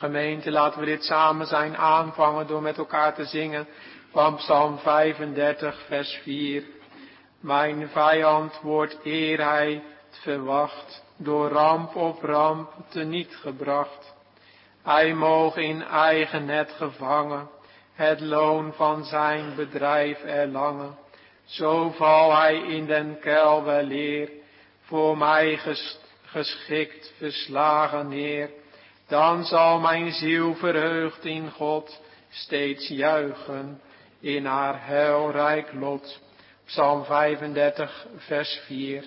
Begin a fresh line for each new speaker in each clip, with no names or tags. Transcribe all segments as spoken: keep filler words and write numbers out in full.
Gemeente, laten we dit samen zijn aanvangen door met elkaar te zingen van Psalm vijfendertig, vers vier. Mijn vijand wordt eer hij het verwacht, door ramp op ramp teniet gebracht. Hij moog in eigen net gevangen, het loon van zijn bedrijf erlangen. Zo val hij in den kuil weleer, voor mij ges- geschikt verslagen neer. Dan zal mijn ziel verheugd in God steeds juichen in haar heilrijk lot. Psalm vijfendertig, vers vier.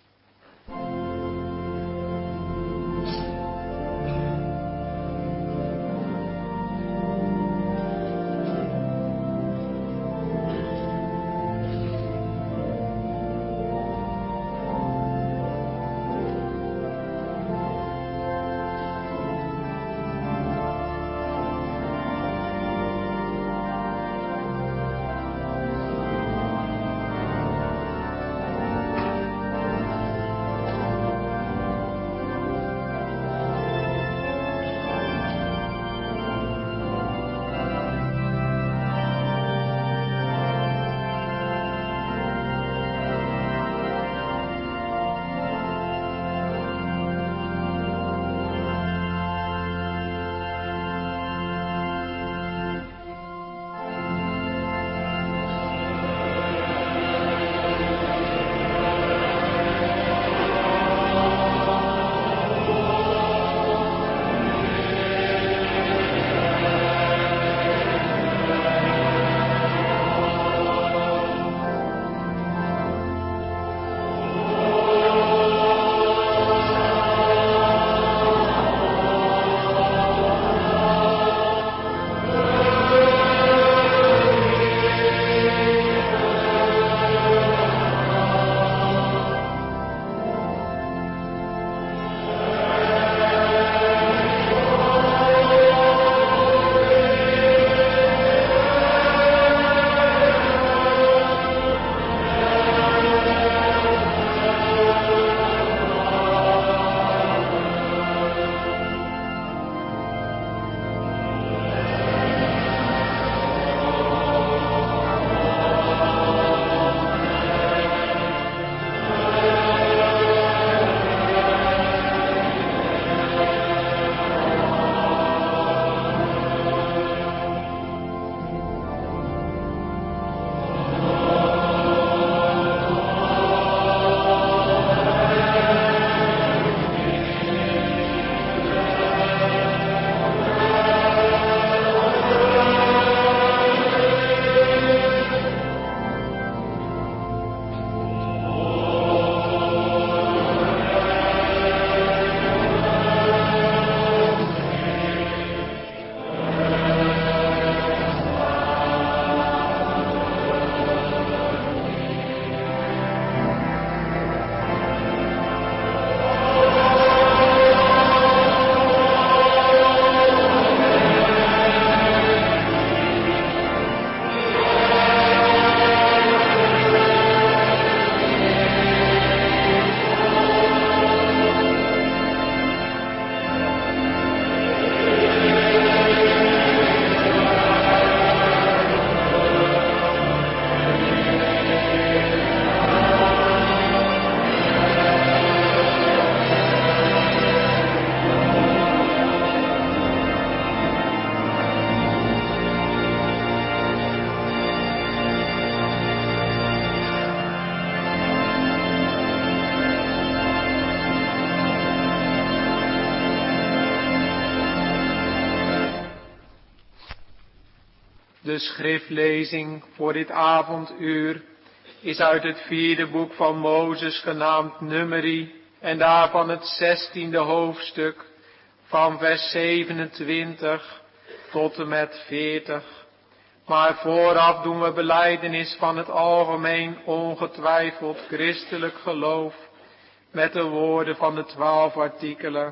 De schriftlezing voor dit avonduur is uit het vierde boek van Mozes genaamd Numeri en daarvan het zestiende hoofdstuk van vers zevenentwintig tot en met veertig. Maar vooraf doen we belijdenis van het algemeen ongetwijfeld christelijk geloof met de woorden van de twaalf artikelen.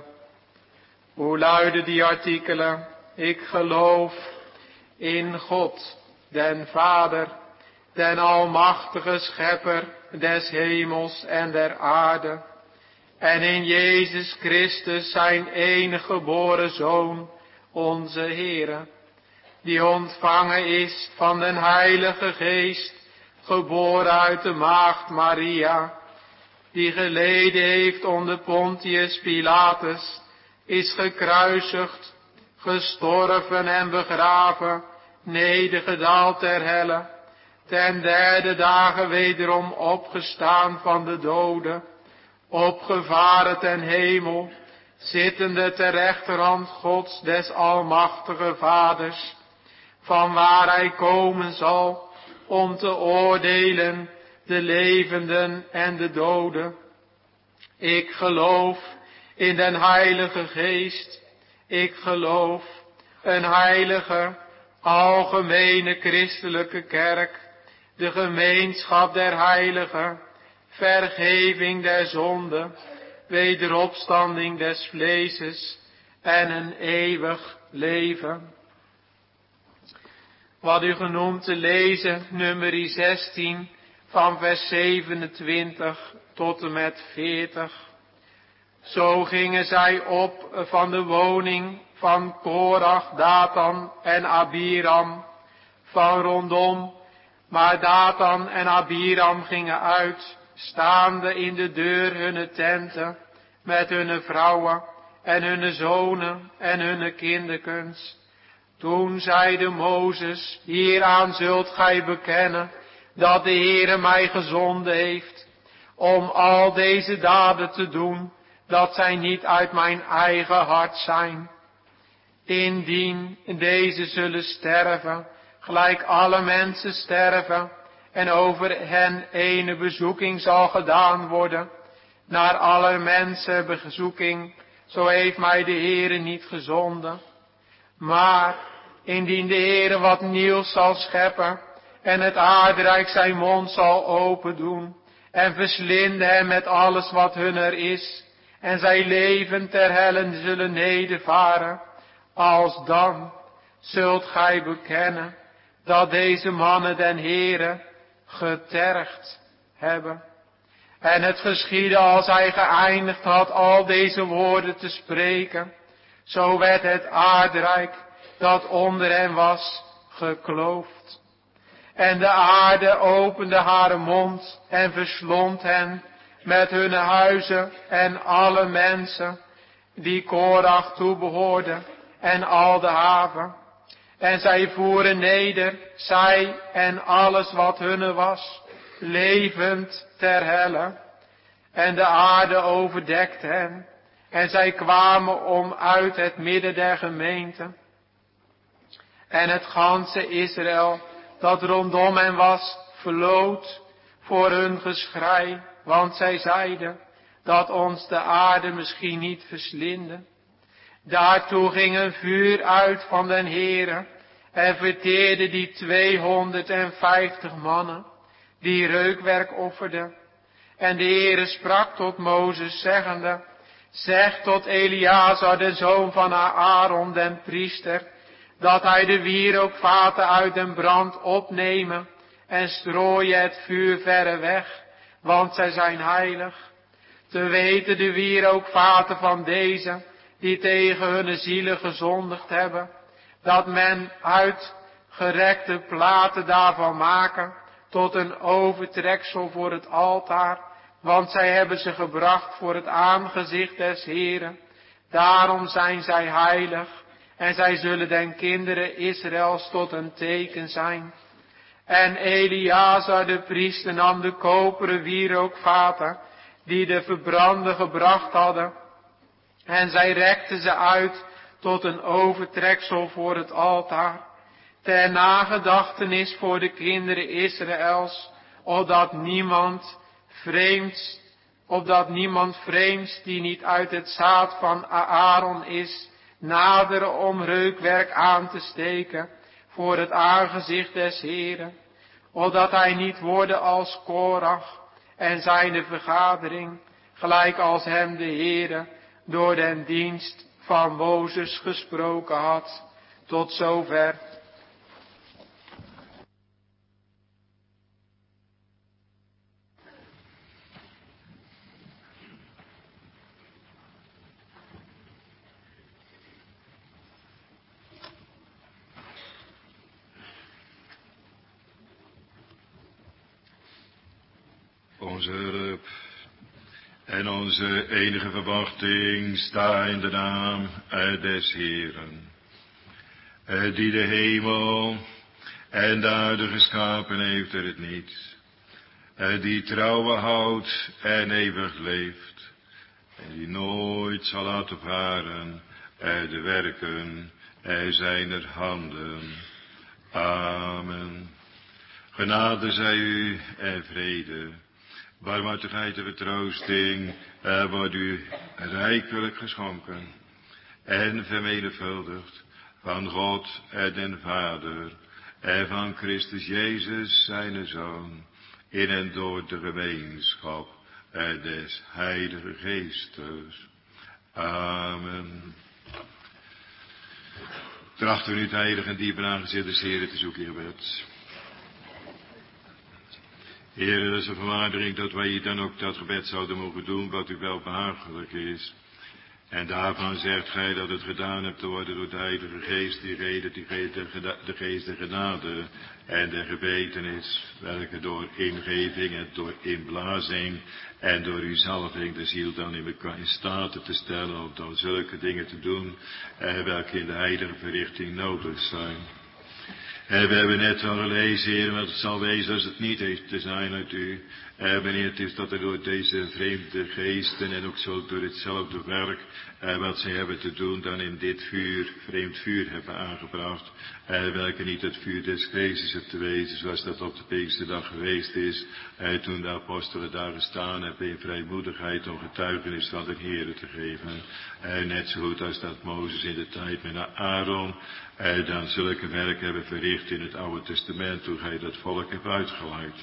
Hoe luiden die artikelen? Ik geloof in God, den Vader, den almachtige schepper des hemels en der aarde, en in Jezus Christus zijn enige geboren Zoon, onze Heere, die ontvangen is van den Heilige Geest, geboren uit de maagd Maria, die geleden heeft onder Pontius Pilatus, is gekruisigd, gestorven en begraven, nedergedaald ter helle, ten derde dagen wederom opgestaan van de doden, opgevaren ten hemel, zittende ter rechterhand Gods des almachtige Vaders, van waar hij komen zal om te oordelen de levenden en de doden. Ik geloof in den Heilige Geest, ik geloof een heilige, algemene christelijke kerk, de gemeenschap der heiligen, vergeving der zonden, wederopstanding des vleeses en een eeuwig leven. Wat u genoemd te lezen, nummer zestien, van vers zevenentwintig tot en met veertig. Zo gingen zij op van de woning van Korach, Datan en Abiram, van rondom, maar Datan en Abiram gingen uit, staande in de deur hunne tenten, met hunne vrouwen en hunne zonen en hunne kinderkens. Toen zeide Mozes, hieraan zult gij bekennen, dat de Heere mij gezonden heeft, om al deze daden te doen, dat zij niet uit mijn eigen hart zijn. Indien deze zullen sterven, gelijk alle mensen sterven, en over hen ene bezoeking zal gedaan worden, naar alle mensen bezoeking, zo heeft mij de Heere niet gezonden. Maar indien de Heere wat nieuws zal scheppen, en het aardrijk zijn mond zal open doen, en verslinden hem met alles wat hunner is, en zij leven ter helle zullen nedervaren, als dan zult gij bekennen, dat deze mannen den Heere getergd hebben. En het geschiedde als hij geëindigd had al deze woorden te spreken, zo werd het aardrijk dat onder hen was gekloofd. En de aarde opende haar mond en verslond hen met hunne huizen en alle mensen die Korach toebehoorden en al de haven. En zij voeren neder, zij en alles wat hunne was, levend ter helle. En de aarde overdekte hen. En zij kwamen om uit het midden der gemeente. En het ganse Israël, dat rondom hen was, verloot voor hun geschrei. Want zij zeiden, dat ons de aarde misschien niet verslinden. Daartoe ging een vuur uit van den Heere en verteerde die tweehonderdvijftig mannen, die reukwerk offerden. En de Heere sprak tot Mozes, zeggende, zeg tot Eleazar, de zoon van Aaron, den priester, dat hij de wierookvaten uit den brand opnemen en strooien het vuur verre weg, want zij zijn heilig. Te weten de wierookvaten van deze, die tegen hunne zielen gezondigd hebben, dat men uitgerekte platen daarvan maken, tot een overtreksel voor het altaar, want zij hebben ze gebracht voor het aangezicht des Heeren. Daarom zijn zij heilig, en zij zullen den kinderen Israëls tot een teken zijn. En Eleazar de priester nam de koperen wierookvaten, die de verbranden gebracht hadden, en zij rekten ze uit tot een overtreksel voor het altaar, ter nagedachtenis voor de kinderen Israëls, opdat niemand vreemds, opdat niemand vreemds die niet uit het zaad van Aaron is, naderen om reukwerk aan te steken voor het aangezicht des Heeren, opdat hij niet worden als Korach en zijne vergadering, gelijk als hem de Heere door den dienst van Mozes gesproken had. Tot zover.
onze hulp en onze enige verwachting sta in de naam des Heeren, die de hemel en de aarde geschapen heeft er het niet, die trouwen houdt en eeuwig leeft, en die nooit zal laten varen de werken zijner handen. Amen. Genade zij u en vrede, barmhartigheid en vertroosting wordt u rijkelijk geschonken en vermenigvuldigd van God en den Vader en van Christus Jezus zijn Zoon, in en door de gemeenschap des Heilige Geestes. Amen. Trachten we nu het heilige en diepe aangezicht des Heren te zoeken, gebed. Heer, dat is een verwaardiging dat wij hier dan ook dat gebed zouden mogen doen wat u wel behagelijk is. En daarvan zegt gij dat het gedaan hebt te worden door de Heilige Geest, die reden, die geest de, de geest der genade en der gebetenis, welke door ingeving en door inblazing en door uw zalving de ziel dan in, elkaar in staat te stellen om dan zulke dingen te doen, eh, welke in de heilige verrichting nodig zijn. En we hebben net al gelezen, Heer, wat het zal wezen als het niet heeft te zijn uit u. Eh, wanneer het is dat er door deze vreemde geesten en ook zo door hetzelfde werk, eh, wat zij hebben te doen, dan in dit vuur, vreemd vuur hebben aangebracht. Eh, welke niet het vuur des Christus heeft te wezen, zoals dat op de Pinksterdag geweest is. Eh, toen de apostelen daar gestaan hebben in vrijmoedigheid om getuigenis van de Heer te geven. Eh, net zo goed als dat Mozes in de tijd met Aaron eh, dan zulke werk hebben verricht in het Oude Testament, toen hij dat volk heeft uitgeleid.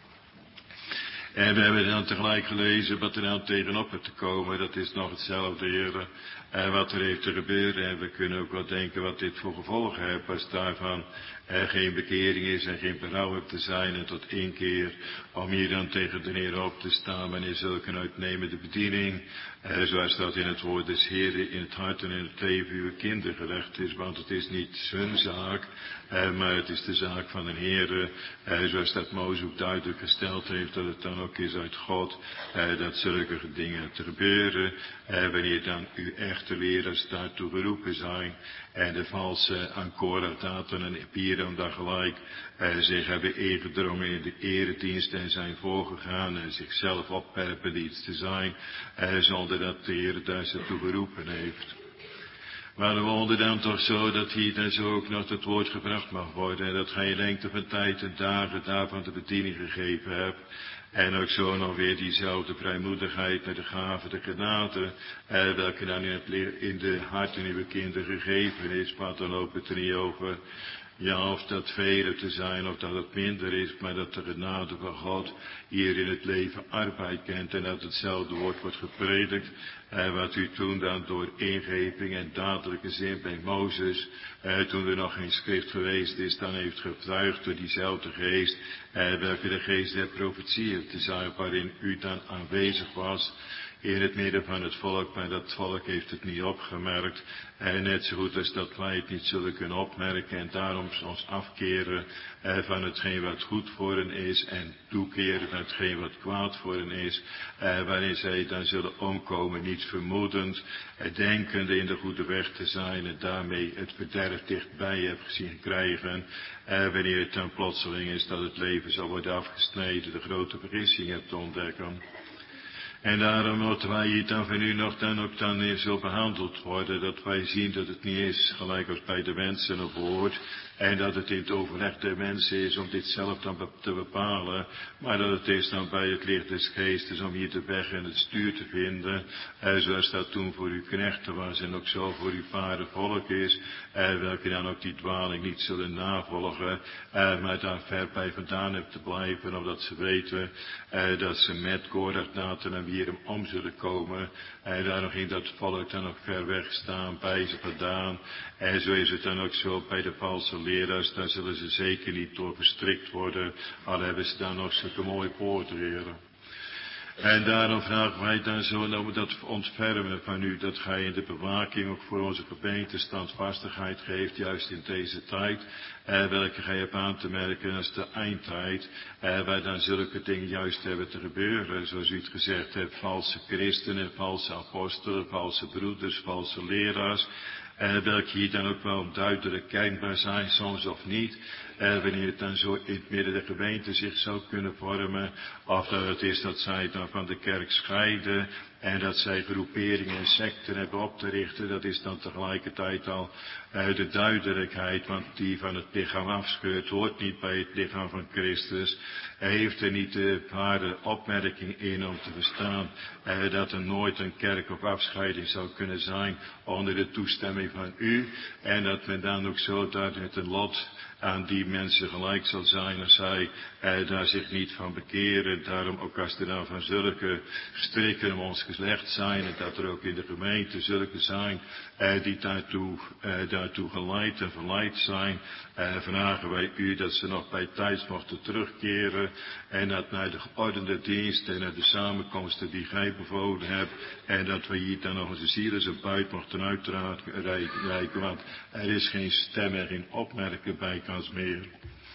En we hebben dan tegelijk gelezen wat er dan tegenop heeft te komen. Dat is nog hetzelfde, Heer. En wat er heeft te gebeuren. En we kunnen ook wel denken wat dit voor gevolgen heeft. Als daarvan er geen bekering is en geen berouw heeft te zijn. En tot inkeer om hier dan tegen de Heer op te staan. Wanneer zulke een uitnemende bediening. Eh, zoals dat in het woord des Heeren in het hart en in het leven uw kinderen gelegd is. Want het is niet hun zaak. Eh, maar het is de zaak van de Heer. Eh, zoals dat Mozes ook duidelijk gesteld heeft. Dat het dan ook is uit God. Eh, dat zulke dingen te gebeuren. Eh, wanneer dan uw echte leraars daartoe geroepen zijn. En de valse Ancora-daten en Epiron daar gelijk eh, zich hebben ingedrongen in de eredienst en zijn voorgegaan en zichzelf opwerpen iets te zijn, eh, zonder dat de Heer daar ze toe geroepen heeft. Maar we wonderen dan toch zo dat hier dan zo ook nog het woord gebracht mag worden en dat gij lengte van tijd en dagen daarvan de bediening gegeven hebt. En ook zo nog weer diezelfde vrijmoedigheid met de gave, de genade, eh, welke dan in, het, in de harten uw kinderen gegeven is. Maar dan loopt het er niet over, ja, of dat vele te zijn of dat het minder is, maar dat de genade van God hier in het leven arbeid kent en dat hetzelfde woord wordt gepredikt. Eh, wat u toen dan door ingeving en dadelijke zin bij Mozes, eh, toen er nog geen schrift geweest is, dan heeft getuigd door diezelfde geest, eh, welke de geest der profetie heeft te zijn, waarin u dan aanwezig was in het midden van het volk, maar dat volk heeft het niet opgemerkt. En net zo goed als dat wij het niet zullen kunnen opmerken en daarom ons afkeren eh, van hetgeen wat goed voor hen is en toekeren van hetgeen wat kwaad voor hen is, eh, waarin zij dan zullen omkomen, niets vermoedend, eh, denkende in de goede weg te zijn en daarmee het verderf dichtbij hebben gezien krijgen, eh, wanneer het dan plotseling is dat het leven zal worden afgesneden, de grote vergissing hebt te ontdekken. En daarom moeten wij hier dan van u nog dan ook dan weer zo behandeld worden, dat wij zien dat het niet is gelijk als bij de mensen op woord, en dat het in het overleg der mensen is om dit zelf dan te bepalen, maar dat het is dan bij het licht des geestes om hier de weg en het stuur te vinden, eh, zoals dat toen voor uw knechten was en ook zo voor uw vader volk is, eh, welke dan ook die dwaling niet zullen navolgen, eh, maar daar ver bij vandaan hebben te blijven, omdat ze weten eh, dat ze met koordignaten en wie hem om zullen komen. En daarom ging dat volk dan ook ver weg staan bij ze vandaan. En zo is het dan ook zo bij de valse leraars. Daar zullen ze zeker niet door verstrikt worden. Al hebben ze dan nog zulke mooie poortreden. En daarom vragen wij dan zo dat we dat ontfermen van u, dat gij in de bewaking ook voor onze gemeente standvastigheid geeft, juist in deze tijd, eh, welke gij hebt aan te merken als de eindtijd, eh, waar dan zulke dingen juist hebben te gebeuren, zoals u het gezegd hebt, valse christenen, valse apostelen, valse broeders, valse leraars, eh, welke hier dan ook wel duidelijk kenbaar zijn, soms of niet. Eh, wanneer het dan zo in het midden der gemeente zich zou kunnen vormen, of dat het is dat zij dan van de kerk scheiden en dat zij groeperingen en secten hebben op te richten, dat is dan tegelijkertijd al uh, de duidelijkheid, want die van het lichaam afscheurt, hoort niet bij het lichaam van Christus. Hij heeft er niet de ware opmerking in om te verstaan uh, dat er nooit een kerk of afscheiding zou kunnen zijn onder de toestemming van u, en dat men dan ook zo dat met een lot aan die mensen gelijk zal zijn als zij eh, daar zich niet van bekeren. Daarom ook als er dan van zulke strikken om ons geslecht zijn en dat er ook in de gemeente zulke zijn eh, die daartoe, eh, daartoe geleid en verleid zijn, eh, vragen wij u dat ze nog bij tijds mochten terugkeren en dat naar de geordende dienst en naar de samenkomsten die gij bevolen hebt en dat we hier dan nog onze zielen zo buit mochten uitreiken, want er is geen stem en geen opmerken bij kans meer.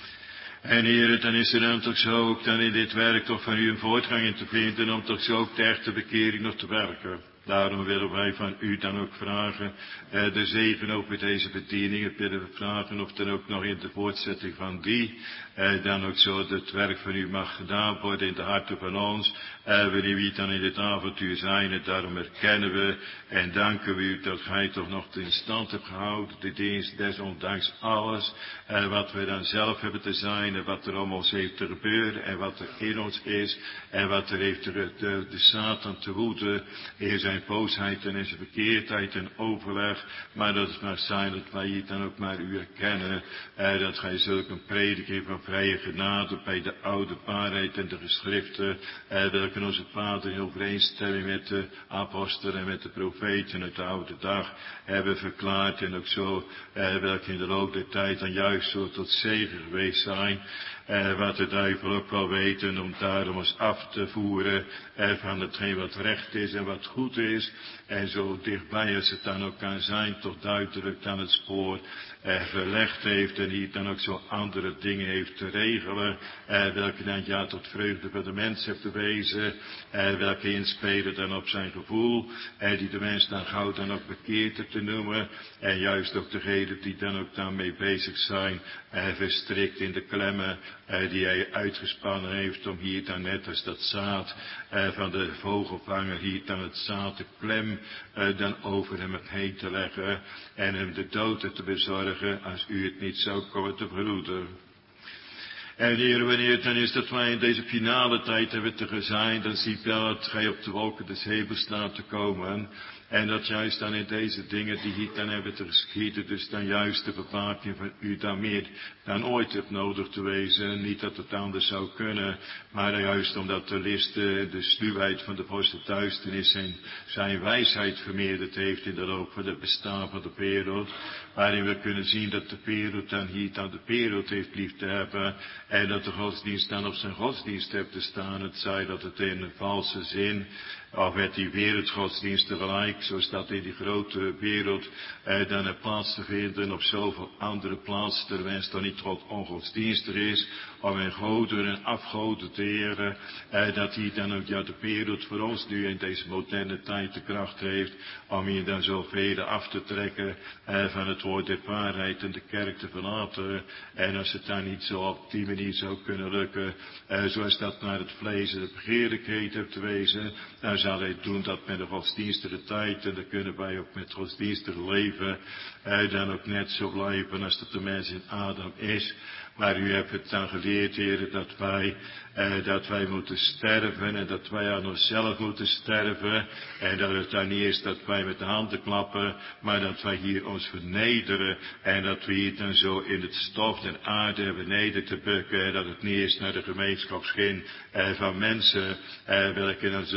En Heer, dan is er dan toch zo ook dan in dit werk toch van u een voortgang in te vinden om toch zo ook de echte bekering nog te werken. Daarom willen wij van u dan ook vragen, eh, de zegen over deze bedieningen willen we vragen of dan ook nog in de voortzetting van die, eh, dan ook zo het werk van u mag gedaan worden in de harten van ons, eh, wanneer we dan in dit avontuur zijn. En daarom erkennen we en danken we u dat gij toch nog in stand hebt gehouden, de dienst, desondanks alles, eh, wat we dan zelf hebben te zijn en wat er om ons heeft te gebeuren en wat er in ons is en wat er heeft de, de, de Satan te woeden in zijn boosheid en in zijn verkeerdheid en overleg, maar dat het maar zijn dat wij hier dan ook maar u erkennen, eh, dat gij zulk een prediking van vrije genade bij de oude waarheid en de geschriften, eh, welke onze vader in overeenstemming met de apostelen en met de profeten uit de oude dag hebben verklaard en ook zo, eh, welke in de loop der tijd dan juist zo tot zegen geweest zijn. Eh, wat de duivel ook wel weten om daarom ons af te voeren eh, van hetgeen wat recht is en wat goed is. En zo dichtbij als het dan ook kan zijn, toch duidelijk dan het spoor eh, verlegd heeft en hier dan ook zo andere dingen heeft te regelen. Eh, welke dan ja tot vreugde van de mens heeft te wezen. Eh, welke inspelen dan op zijn gevoel. Eh, die de mens dan gauw dan ook bekeerd te noemen. En juist ook degenen die dan ook daarmee bezig zijn, eh, verstrikt in de klemmen Uh, die hij uitgespannen heeft om hier dan net als dat zaad uh, van de vogelvanger hier dan het zaad de klem uh, dan over hem heen te leggen en hem de dood te bezorgen als u het niet zou komen te verhoeden. En Heer, wanneer het dan is dat wij in deze finale tijd hebben te zijn, dan zie ik wel dat gij op de wolken des hemels staat te komen. En dat juist dan in deze dingen die hier dan hebben te geschieden, dus dan juist de bewaking van u dan meer dan ooit hebt nodig te wezen. Niet dat het anders zou kunnen, maar juist omdat de liste, de sluwheid van de vorst duisternis zijn, zijn wijsheid vermeerderd heeft in de loop van het bestaan van de wereld. Waarin we kunnen zien dat de wereld dan hier dan de wereld heeft lief te hebben. En dat de godsdienst dan op zijn godsdienst heeft te staan. Het zij dat het in een valse zin, of met die wereldgodsdienst tegelijk, zoals dat in die grote wereld eh, dan er plaats te vinden op zoveel andere plaatsen, terwijl het dan niet God ongodsdienstig is, om in goden en afgoden te eren, eh, dat hier dan ook ja, de wereld voor ons nu in deze moderne tijd de kracht heeft, om hier dan zoveel af te trekken eh, van het woord der waarheid en de kerk te verlaten. En als het dan niet zo op die manier zou kunnen lukken, eh, zoals dat naar het vlees en de begeerlijkheid heeft te wezen, dan zal hij doen dat met de godsdienstige tijd, en dan kunnen wij ook met godsdienstig leven eh, dan ook net zo blijven als dat de mens in Adam is. Maar u hebt het dan geleerd, heren, dat wij, eh, dat wij moeten sterven en dat wij aan onszelf moeten sterven. En dat het dan niet is dat wij met de handen klappen, maar dat wij hier ons vernederen. En dat we hier dan zo in het stof der aarde beneden te bukken. En dat het niet is naar de gemeenschapsgin eh, van mensen, eh, welke dan zulke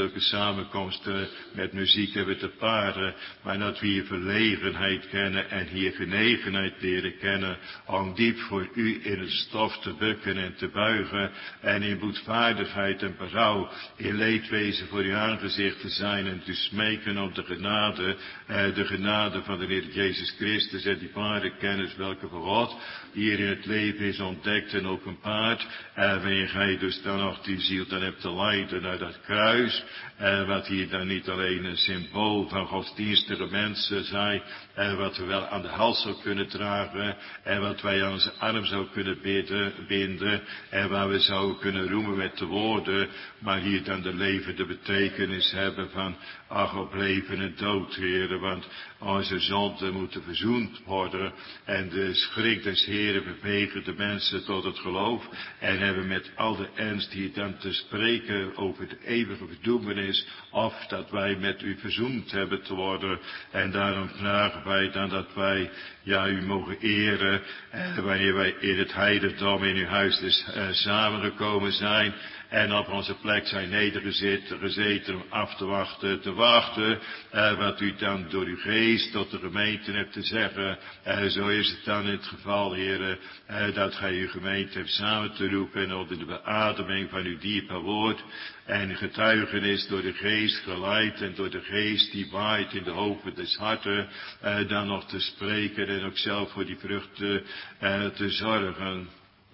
samenkomsten met muziek hebben te paren, maar dat we hier verlegenheid kennen en hier genegenheid leren kennen om diep voor u in het stof te bukken en te buigen en in boetvaardigheid en berouw, in leedwezen voor uw aangezicht te zijn en te smeken om de genade, eh, de genade van de Heer Jezus Christus en die ware kennis welke voor God hier in het leven is ontdekt en openbaard, en wanneer gij dus dan nog die ziel dan hebt te leiden naar dat kruis, en wat hier dan niet alleen een symbool van godsdienstige mensen zijn, en wat we wel aan de hals zou kunnen dragen, en wat wij aan onze arm zou kunnen bidden, binden, en waar we zouden kunnen roemen met de woorden, maar hier dan de levende betekenis hebben van, ach, op leven en dood, Heere, want onze zonden moeten verzoend worden, en de schrik des Heeren bewegen de mensen tot het geloof, en hebben met al de ernst hier dan te spreken over de eeuwige verdoemenis, of dat wij met u verzoend hebben te worden, en daarom vragen wij dan dat wij, ja, u mogen eren, eh, wanneer wij in het heiligdom in uw huis dus eh, samengekomen zijn, en op onze plek zijn nedergezeten, gezeten om af te wachten, te wachten, eh, wat u dan door uw geest tot de gemeente hebt te zeggen. Eh, zo is het dan in het geval, heren, eh, dat gij uw gemeente hebt samen te roepen en onder de beademing van uw diepe woord en getuigenis door de geest geleid en door de geest die waait in de hoofden des harten, eh, dan nog te spreken en ook zelf voor die vruchten eh, te zorgen.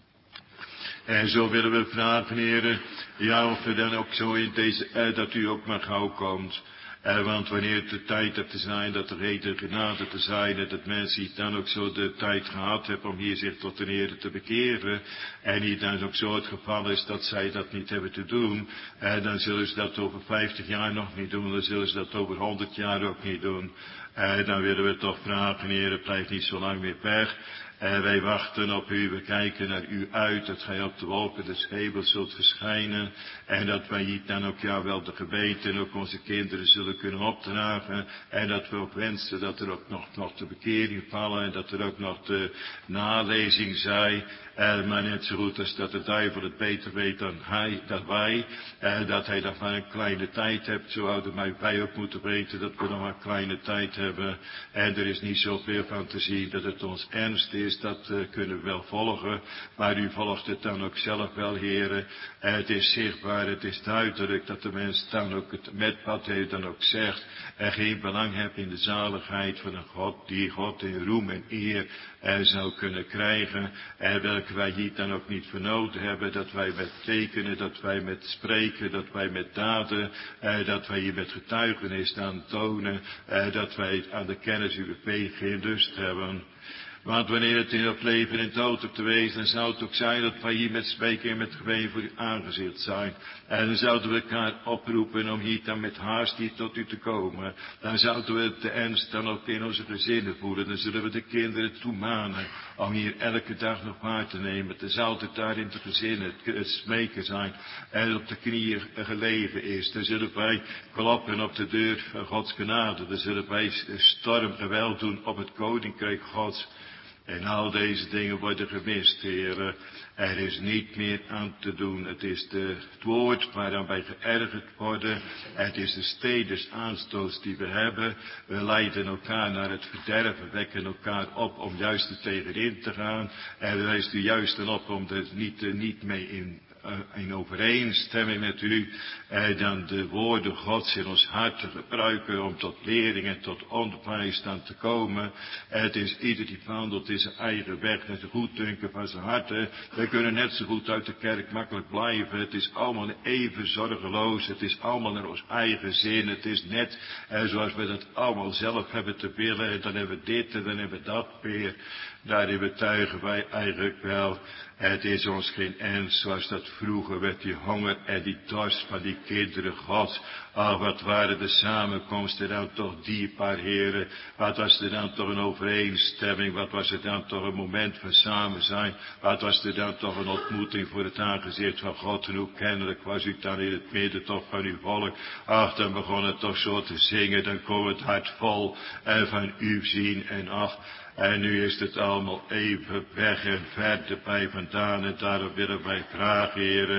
En zo willen we vragen, heren, ja, of we dan ook zo in deze, eh, dat u ook maar gauw komt. Eh, want wanneer het de tijd hebt te zijn, dat er reden genade te zijn, en dat mensen hier dan ook zo de tijd gehad hebben om hier zich tot de Heer te bekeren, en hier dan ook zo het geval is dat zij dat niet hebben te doen, eh, dan zullen ze dat over vijftig jaar nog niet doen, dan zullen ze dat over honderd jaar ook niet doen. Eh, dan willen we toch vragen, Heer, blijf niet zo lang meer weg. En wij wachten op u, we kijken naar u uit, dat gij op de wolken des hemels zult verschijnen. En dat wij hier dan ook jou wel de gemeente en ook onze kinderen zullen kunnen opdragen. En dat we ook wensen dat er ook nog, nog de bekering vallen en dat er ook nog de nalezing zij. Eh, maar net zo goed als dat de duivel het beter weet dan hij, dat wij, eh, dat hij nog maar een kleine tijd hebt, zo hadden wij ook moeten weten dat we nog maar een kleine tijd hebben. En er is niet zoveel van te zien dat het ons ernst is, dat uh, kunnen we wel volgen, maar u volgt het dan ook zelf wel, heren. Eh, het is zichtbaar, het is duidelijk dat de mens dan ook het met wat hij dan ook zegt, en geen belang heeft in de zaligheid van een God, die God in roem en eer eh, zou kunnen krijgen, en welke wij hier dan ook niet voor nodig hebben, dat wij met tekenen, dat wij met spreken, dat wij met daden, eh, dat wij hier met getuigenis aan tonen, eh, dat wij aan de kennis uw weg geen lust hebben. Want wanneer het in het leven en dood op te wezen, dan zou het ook zijn dat wij hier met spreken en met geween voor u aangezicht zijn. En dan zouden we elkaar oproepen om hier dan met haast hier tot u te komen. Dan zouden we de ernst dan ook in onze gezinnen voelen. Dan zullen we de kinderen toemanen om hier elke dag nog waar te nemen. Dan zou het daar in de gezinnen het smeken zijn en op de knieën gelegen is. Dan zullen wij kloppen op de deur van Gods genade. Dan zullen wij stormgeweld doen op het koninkrijk Gods. En al deze dingen worden gemist, heren. Er is niet meer aan te doen. Het is de, het woord waaraan wij geërgerd worden. Het is de steders aanstoot die we hebben. We leiden elkaar naar het verderven, wekken elkaar op om juist er tegenin te gaan. En we wijzen u juist op om er niet, niet mee in in overeenstemming met u, eh, dan de woorden Gods in ons hart te gebruiken om tot lering en tot onderwijs dan te komen. Eh, het is ieder die wandelt in zijn eigen weg, met de goeddunken van zijn hart. Eh. We kunnen net zo goed uit de kerk makkelijk blijven. Het is allemaal even zorgeloos, het is allemaal naar ons eigen zin. Het is net eh, zoals we dat allemaal zelf hebben te willen. En dan hebben we dit en dan hebben we dat weer. Daarin betuigen wij eigenlijk wel, het is ons geen ernst zoals dat vroeger werd, die honger en die dorst van die kinderen Gods. Oh, wat waren de samenkomsten dan toch dierbaar, heren. Wat was er dan toch een overeenstemming, wat was er dan toch een moment van samen zijn. Wat was er dan toch een ontmoeting voor het aangezicht van God. En hoe kennelijk was u dan in het midden toch van uw volk. Ach, dan begon het toch zo te zingen, dan kon het hart vol en van u zien en ach. En nu is het allemaal even weg en ver erbij vandaan. En daarom willen wij vragen, heren,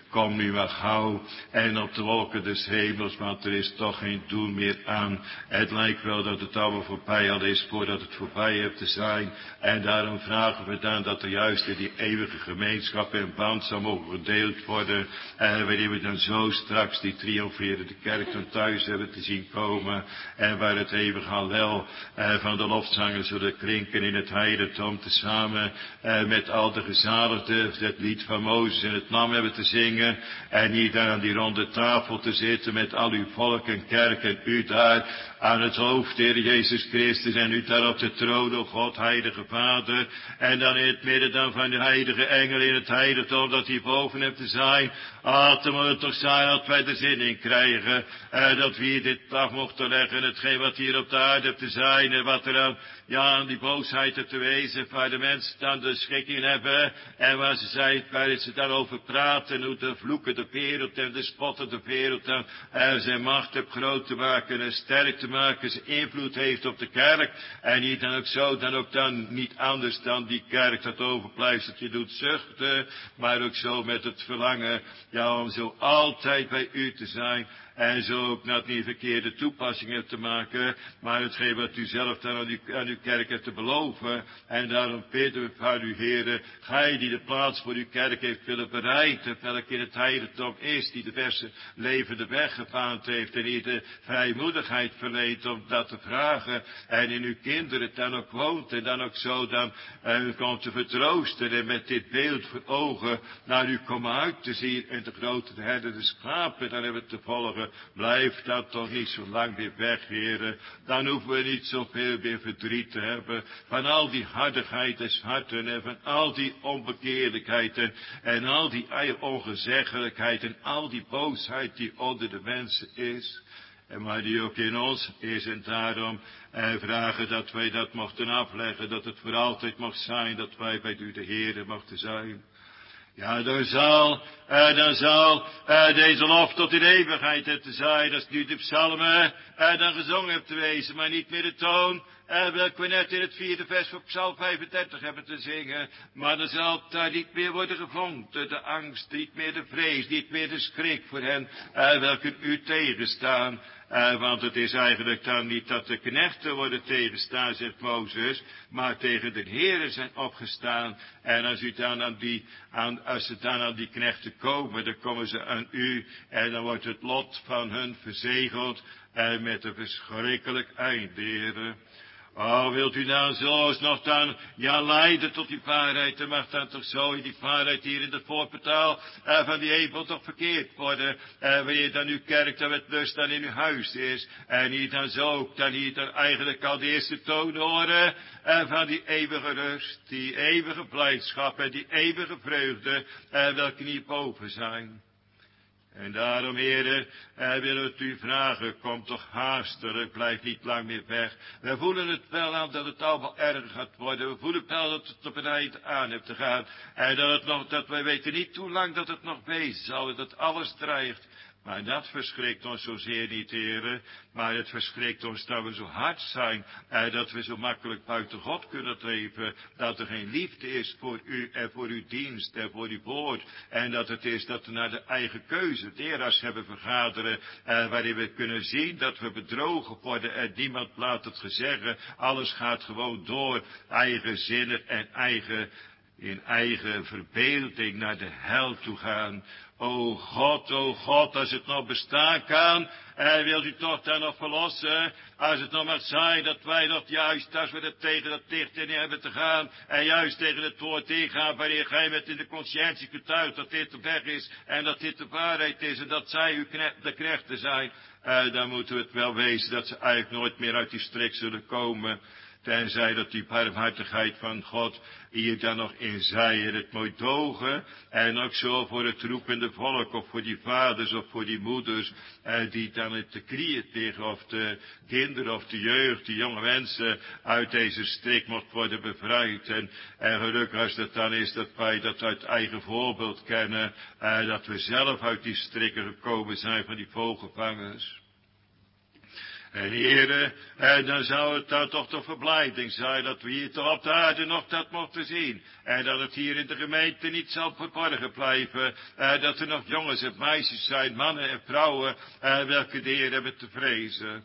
kom nu maar gauw en op de wolken des hemels, want er is toch geen doel meer aan. Het lijkt wel dat het allemaal voorbij al is voordat het voorbij heeft te zijn. En daarom vragen we dan dat er juist in die eeuwige gemeenschap en band zou mogen gedeeld worden. En wanneer we dan zo straks die triomferende kerk dan thuis hebben te zien komen. En waar het eeuwige hallel eh, van de lofzangers zullen klinken in het heiligdom tezamen eh, met al de gezaligden, het lied van Mozes en het lam hebben te zingen. En hier daar aan die ronde tafel te zitten met al uw volk en kerk en u daar aan het hoofd, Heer Jezus Christus, en u daar op de troon, o God, heilige Vader. En dan in het midden dan van de heilige engel in het heiligdom dat hier boven hebt te zijn. Ah, het moet toch zijn dat wij er zin in krijgen. Eh, dat we hier dit dag mochten leggen, hetgeen wat hier op de aarde hebt te zijn. En wat er aan, ja, aan die boosheid hebt te wezen, waar de mensen dan de schikking hebben. En waar ze zijn, waar ze daarover praten, hoe de vloeken de wereld en de spotten de wereld dan eh, zijn macht hebt groot te maken en sterk te maken, zijn invloed heeft op de kerk. En niet dan ook zo, dan ook dan niet anders dan die kerk dat overpleistertje doet zuchten, maar ook zo met het verlangen, ja, om zo altijd bij u te zijn. En zo ook net niet verkeerde toepassing hebt te maken, maar hetgeen wat u zelf dan aan uw, aan uw kerk hebt te beloven. En daarom bidden we van u, Heere, gij die de plaats voor uw kerk heeft willen bereiden, welke in het heiligdom is, die de verse levende weg gebaand heeft en die de vrijmoedigheid verleent om dat te vragen. En in uw kinderen dan ook woont en dan ook zo dan uh, u komt te vertroosten en met dit beeld voor ogen naar u komen uit te zien en de grote herder de schapen dan hebben te volgen. Blijf dat toch niet zo lang weer weg, Heere. Dan hoeven we niet zoveel meer verdriet te hebben van al die hardigheid des harten en van al die onbekeerlijkheid en, en al die ongezeggelijkheid en al die boosheid die onder de mensen is. En maar die ook in ons is en daarom eh, vragen dat wij dat mochten afleggen, dat het voor altijd mocht zijn, dat wij bij u de Heere mochten zijn. Ja, dan zal, uh, dan zal uh, deze lof tot in eeuwigheid te zijn, als nu de psalmen uh, dan gezongen hebt te wezen, maar niet meer de toon, uh, welke we net in het vierde vers van psalm vijfendertig hebben te zingen, maar dan zal daar niet meer worden gevonden, de angst, niet meer de vrees, niet meer de schrik voor hen, uh, welke u tegenstaan. Uh, want het is eigenlijk dan niet dat de knechten worden tegenstaan, zegt Mozes, maar tegen de Heere zijn opgestaan. En als u dan aan die, aan, als ze dan aan die knechten komen, dan komen ze aan u en dan wordt het lot van hun verzegeld uh, met een verschrikkelijk einde, Heere. Oh, wilt u dan zo nog dan, ja, leiden tot die waarheid, dan mag dan toch zo in die waarheid hier in het voorportaal uh, van die hemel toch verkeerd worden, uh, wanneer dan uw kerk dan met lust dan in uw huis is, en hier dan zo, dan hier dan eigenlijk al de eerste toon horen, uh, van die eeuwige rust, die eeuwige blijdschap en die eeuwige vreugde, uh, welke niet boven zijn. En daarom, Heere, eh, willen we het u vragen, kom toch haastig, blijf niet lang meer weg. We voelen het wel aan dat het allemaal erger gaat worden. We voelen wel dat het op een eind aan heeft te gaan. En dat het nog, dat wij weten niet hoe lang dat het nog wezen zal, dat alles dreigt. Maar dat verschrikt ons zozeer niet, Heere, maar het verschrikt ons dat we zo hard zijn, en dat we zo makkelijk buiten God kunnen leven, dat er geen liefde is voor u en voor uw dienst en voor uw woord, en dat het is dat we naar de eigen keuze dera's hebben vergaderen, eh, waarin we kunnen zien dat we bedrogen worden en niemand laat het gezeggen, alles gaat gewoon door, eigenzinnig en eigen, in eigen verbeelding naar de hel toe gaan. O God, o God, als het nog bestaan kan, en wilt u toch dan nog verlossen, als het nog maar zijn dat wij dat juist, als we dat tegen dat dicht in hebben te gaan, en juist tegen het woord ingaan, wanneer gij met in de conscientie getuigt dat dit de weg is, en dat dit de waarheid is, en dat zij uw knecht, de knechten zijn, uh, dan moeten we het wel wezen dat ze eigenlijk nooit meer uit die strik zullen komen. Tenzij dat die barmhartigheid van God hier dan nog in zij en het moet dogen. En ook zo voor het roepende volk, of voor die vaders, of voor die moeders, eh, die dan het de knieën liggen, of de kinderen, of de jeugd, die jonge mensen uit deze strik mocht worden bevrijd. En, en gelukkig als dat dan is, dat wij dat uit eigen voorbeeld kennen, eh, dat we zelf uit die strikken gekomen zijn van die vogelvangers. En Heere, eh, dan zou het dan toch de verblijding zijn dat we hier toch op de aarde nog dat mochten zien. En dat het hier in de gemeente niet zal verborgen blijven. Eh, dat er nog jongens en meisjes zijn, mannen en vrouwen, eh, welke de Heer hebben te vrezen.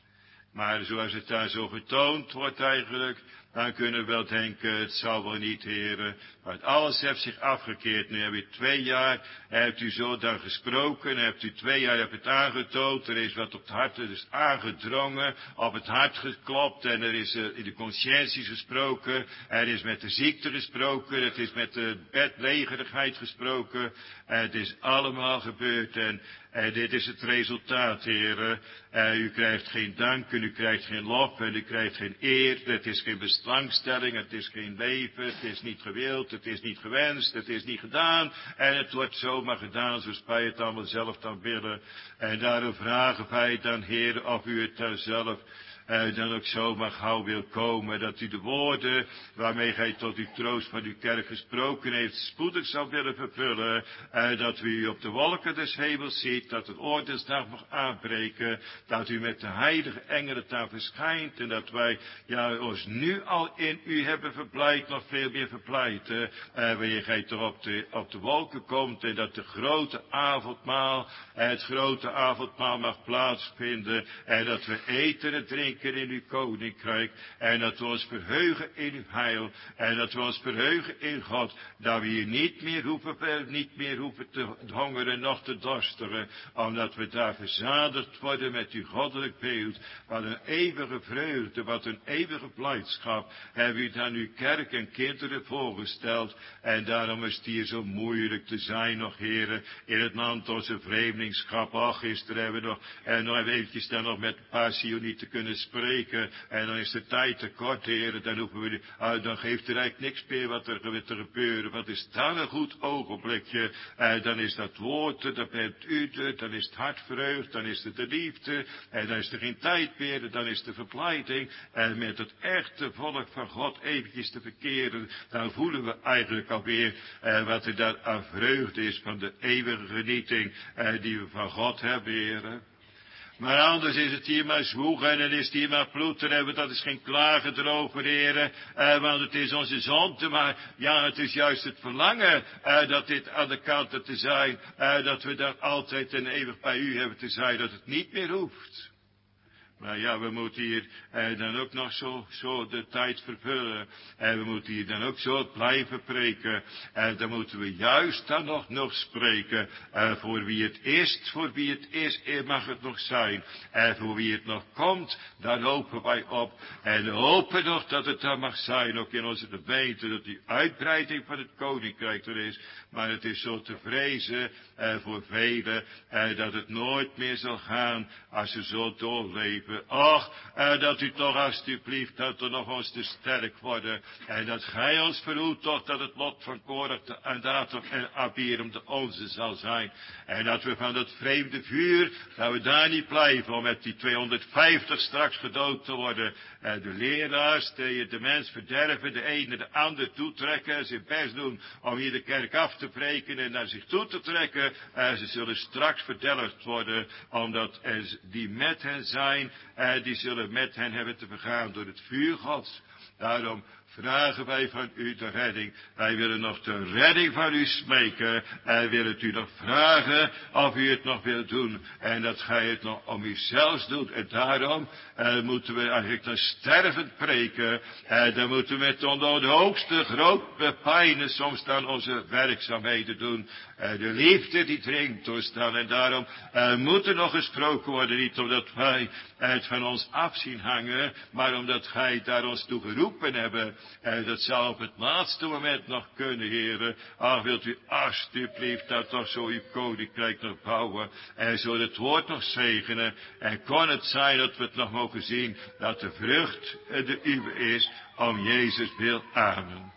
Maar zoals het daar zo getoond wordt eigenlijk, dan kunnen we wel denken, het zal wel niet, heren. Want alles heeft zich afgekeerd. Nu heb je twee jaar, hebt u zo dan gesproken, hebt u twee jaar hebt het aangetoond. Er is wat op het hart, er is aangedrongen, op het hart geklopt. En er is uh, in de conscientie gesproken. Er is met de ziekte gesproken. Het is met de bedlegerigheid gesproken. En het is allemaal gebeurd. En, en dit is het resultaat, heren. Uh, u krijgt geen dank en u krijgt geen lof en u krijgt geen eer. Het is geen belangstelling, het is geen leven, het is niet gewild, het is niet gewenst, het is niet gedaan. En het wordt zomaar gedaan zoals wij het allemaal zelf dan willen. En daarom vragen wij dan, Heer, of u het dan zelf uh, dan ook zomaar gauw wil komen. Dat u de woorden waarmee gij tot uw troost van uw kerk gesproken heeft, spoedig zou willen vervullen. Uh, dat u u op de wolken des hemels ziet, dat het oordeelsdag mag aanbreken. Dat u met de heilige engelen daar verschijnt. En dat wij ja, ons nu al in u hebben verblijd, nog veel meer verblijden. Uh, wanneer gij toch op de, op de wolken komt en dat de grote avondmaal, uh, het grote avondmaal mag plaatsvinden. En dat we eten en drinken in uw koninkrijk. En dat we ons verheugen in uw heil. En dat we ons verheugen in God. Dat we hier niet meer hoeven, niet meer hoeven te hongeren, nog te dorstigen. Omdat we daar verzadigd worden met uw goddelijk beeld. Wat een eeuwige vreugde, wat een eeuwige blijdschap. Hebben u aan uw kerk en kinderen voorgesteld. En daarom is het hier zo moeilijk te zijn nog, heren. In het land onze vreemdelingschap. Ach, gisteren hebben we nog, en nog even eventjes dan nog met een paar Sionieten kunnen spreken. En dan is de tijd te kort, heren. Dan hoeven we, uh, dan geeft er eigenlijk niks meer wat er gaat te gebeuren. Wat is dan een goed ogenblikje? Uh, dan is dat woord, dan bent u er, dan is het hart vreugd, dan is het de liefde. En dan is er geen tijd meer, dan is de verplijding. En met het echte volk van God eventjes te verkeren, dan voelen we eigenlijk alweer uh, wat er daar aan vreugde is van de eeuwige genieting uh, die we van God hebben, heren. Maar anders is het hier maar zwoegen en is het hier maar ploeteren. Dat is geen klagen erover, heren. Uh, want het is onze zonde. Maar ja, het is juist het verlangen uh, dat dit aan de kanten te zijn. Uh, dat we daar altijd en eeuwig bij u hebben te zijn. Dat het niet meer hoeft. Maar ja, we moeten hier eh, dan ook nog zo, zo de tijd vervullen. En we moeten hier dan ook zo blijven preken. En dan moeten we juist dan nog, nog spreken. Eh, voor wie het is, voor wie het is, mag het nog zijn. En voor wie het nog komt, daar hopen wij op. En we hopen nog dat het dan mag zijn, ook in onze gemeente, dat die uitbreiding van het koninkrijk er is. Maar het is zo te vrezen eh, voor velen, eh, dat het nooit meer zal gaan als ze zo doorleven. Och, eh, dat u toch alstublieft, dat er nog ons te sterk worden. En dat gij ons verhoedt toch dat het lot van Korach en Dathan en Abiram de onze zal zijn. En dat we van dat vreemde vuur, dat we daar niet blijven om met die tweehonderdvijftig straks gedood te worden. En de leraars, die de mens verderven, de ene de ander toetrekken, zijn best doen om hier de kerk af te breken en naar zich toe te trekken. En ze zullen straks verdelgd worden, omdat er die met hen zijn, en die zullen met hen hebben te vergaan door het vuur Gods. Daarom vragen wij van u de redding. Wij willen nog de redding van u smeken. En willen u nog vragen of u het nog wilt doen. En dat gij het nog om uzelf doet. En daarom eh, moeten we eigenlijk dan stervend preken. En dan moeten we met onder de hoogste grote pijnen soms dan onze werkzaamheden doen. En de liefde die dringt ons dan. En daarom eh, moet er nog gesproken worden. Niet omdat wij het van ons af zien hangen. Maar omdat gij daar ons toe geroepen hebben. En dat zal op het laatste moment nog kunnen, heren. Ach, wilt u alsjeblieft dat toch zo uw koninkrijk nog bouwen. En zo het woord nog zegenen. En kon het zijn dat we het nog mogen zien. Dat de vrucht de uwe is. Om Jezus wil. Amen.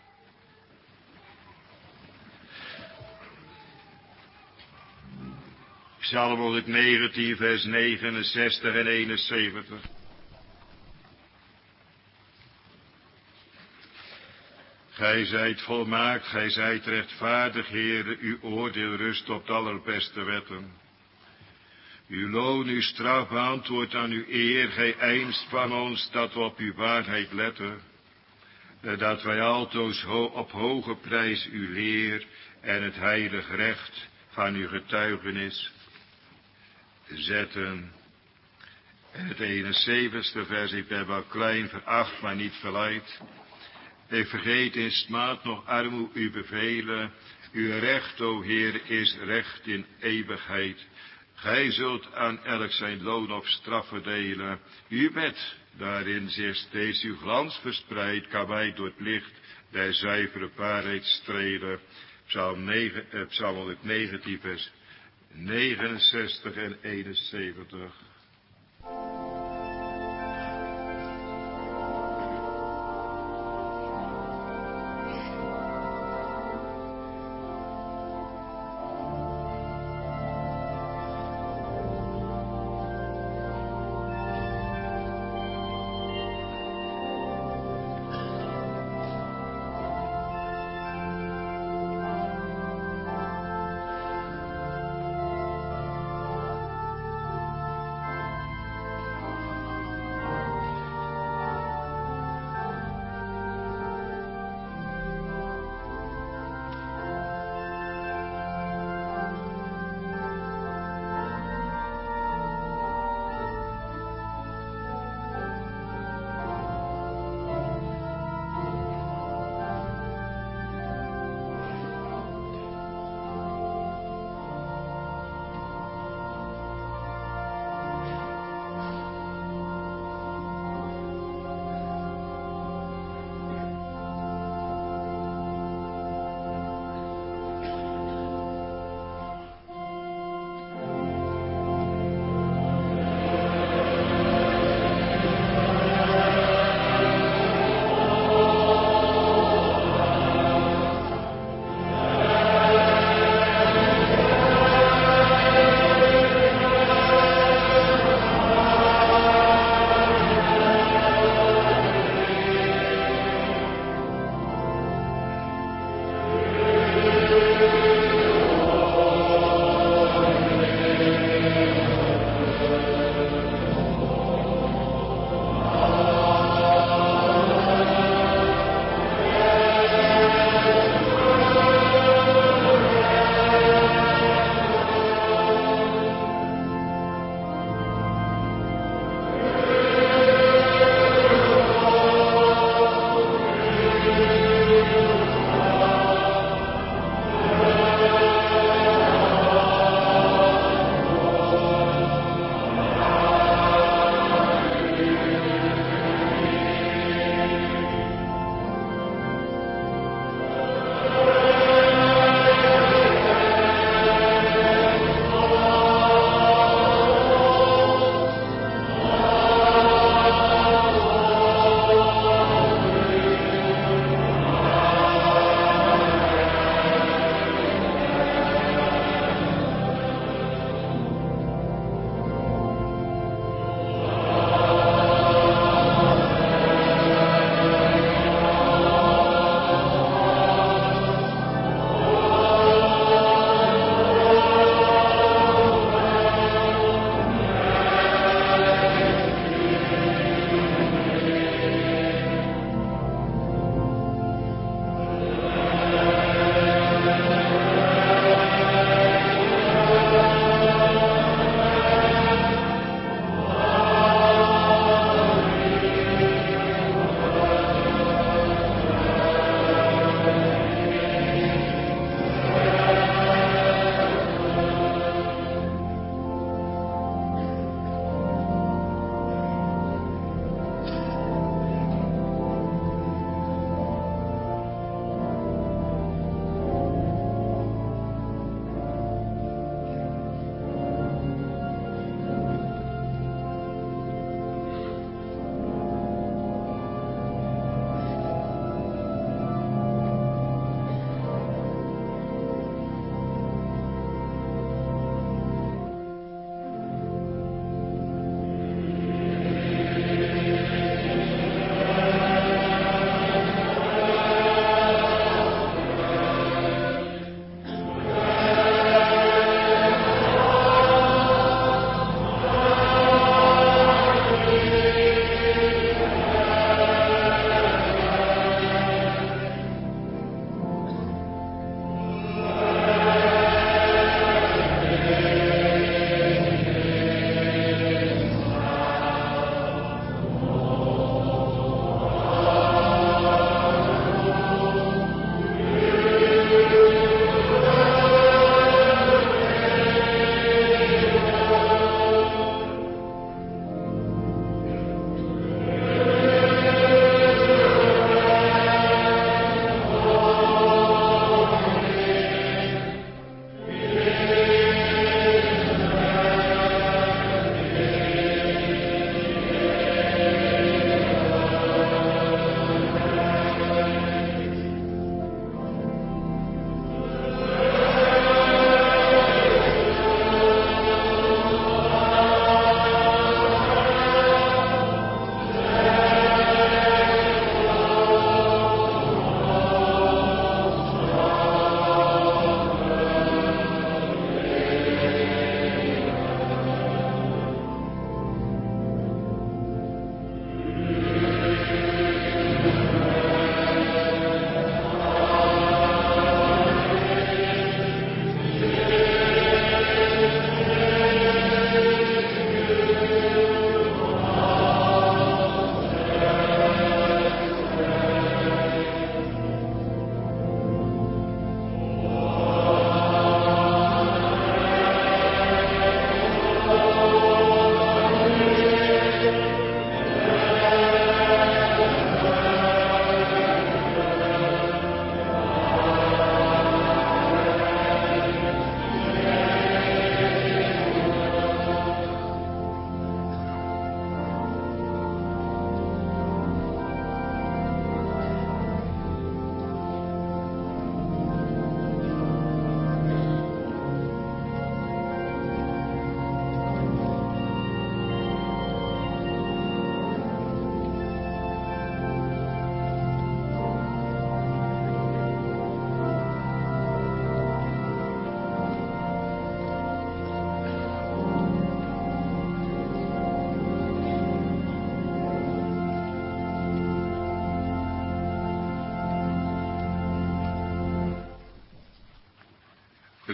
Psalm honderdnegentien, vers negenenzestig en eenenzeventig. Gij zijt volmaakt, gij zijt rechtvaardig, Heere, uw oordeel rust op de allerbeste wetten. Uw loon, uw straf beantwoordt aan uw eer. Gij eist van ons dat we op uw waarheid letten. Dat wij altoos ho op hoge prijs uw leer en het heilig recht van uw getuigenis zetten. En het eenenzeventigste vers, ik ben wel klein, veracht, maar niet verleid. Ik vergeet in smaad nog armoe uw bevelen. Uw recht, o Heer, is recht in eeuwigheid. Gij zult aan elk zijn loon of straf verdelen. Uw wet, daarin zich steeds uw glans verspreidt, kan mij door het licht der zuivere waarheid strelen. Psalm, negen, eh, Psalm honderdnegentien, vers negenenzestig en eenenzeventig.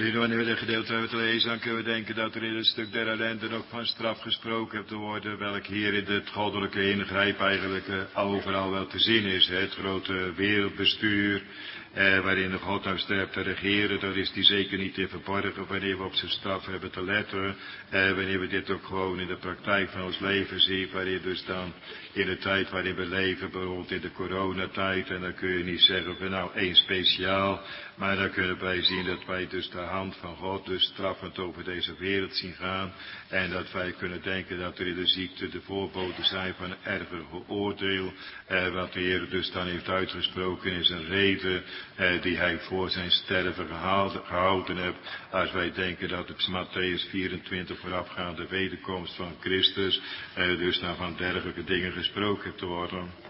Geliefde, wanneer we dit gedeelte hebben te lezen, dan kunnen we denken dat er in het stuk der ellende ook van straf gesproken hebt te worden, welk hier in het goddelijke ingrijp eigenlijk uh, overal wel te zien is. Hè? Het grote wereldbestuur, eh, waarin de God nou sterft te regeren, dat is die zeker niet te verborgen wanneer we op zijn straf hebben te letten. Eh, wanneer we dit ook gewoon in de praktijk van ons leven zien, waarin dus dan in de tijd waarin we leven, bijvoorbeeld in de coronatijd, en dan kun je niet zeggen van nou één speciaal, maar dan kunnen wij zien dat wij dus de hand van God dus straffend over deze wereld zien gaan, en dat wij kunnen denken dat er in de ziekte de voorboden zijn van een erger oordeel, eh, wat de Heer dus dan heeft uitgesproken is een reden eh, die hij voor zijn sterven gehouden, gehouden heeft, als wij denken dat het Matthäus vierentwintig voorafgaande wederkomst van Christus eh, dus nou van dergelijke dingen gesproken heeft te worden.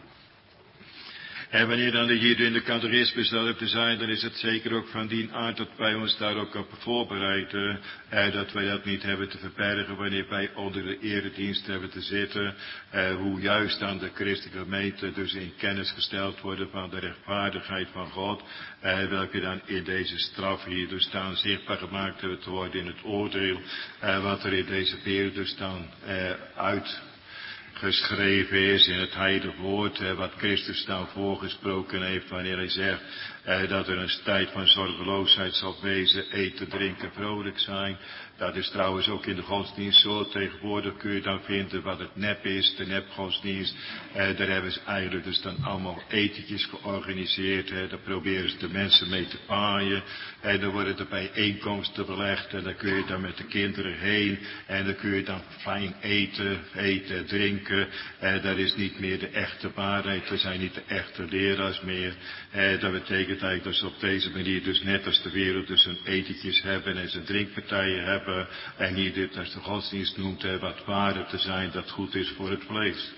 En wanneer dan hier in de catechismus dat te zijn, dan is het zeker ook van die aard dat wij ons daar ook op voorbereiden. Eh, dat wij dat niet hebben te verbergen wanneer wij onder de eredienst hebben te zitten. Eh, hoe juist dan de christelijke gemeente dus in kennis gesteld worden van de rechtvaardigheid van God. Eh, welke dan in deze straf hier dus dan zichtbaar gemaakt hebben te worden in het oordeel. Eh, wat er in deze wereld dus dan eh, uit... geschreven is in het heilige woord, eh, wat Christus dan voorgesproken heeft wanneer hij zegt eh, dat er een tijd van zorgeloosheid zal wezen, eten, drinken, vrolijk zijn. Dat is trouwens ook in de godsdienst zo. Tegenwoordig kun je dan vinden wat het nep is, de nepgodsdienst. Eh, daar hebben ze eigenlijk dus dan allemaal etentjes georganiseerd. Hè. Daar proberen ze de mensen mee te paaien. En dan worden er bijeenkomsten belegd. En dan kun je dan met de kinderen heen. En dan kun je dan fijn eten, eten, drinken. Eh, dat is niet meer de echte waarheid. Er zijn niet de echte leraars meer. Eh, dat betekent eigenlijk dat ze op deze manier dus net als de wereld dus hun etentjes hebben en zijn drinkpartijen hebben. En hier dit als de godsdienst noemt, hè, wat waarde te zijn dat goed is voor het vlees.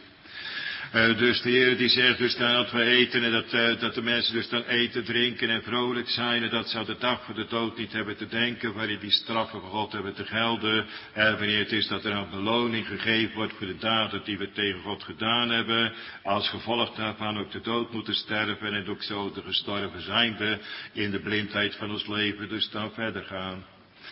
Uh, dus de Heer die zegt dus dan dat we eten en dat, uh, dat de mensen dus dan eten, drinken en vrolijk zijn. En dat ze aan de dag van de dood niet hebben te denken, waarin die straffen van God hebben te gelden. Uh, wanneer het is dat er een beloning gegeven wordt voor de daden die we tegen God gedaan hebben. Als gevolg daarvan ook de dood moeten sterven en ook zo de gestorven zijnde in de blindheid van ons leven dus dan verder gaan.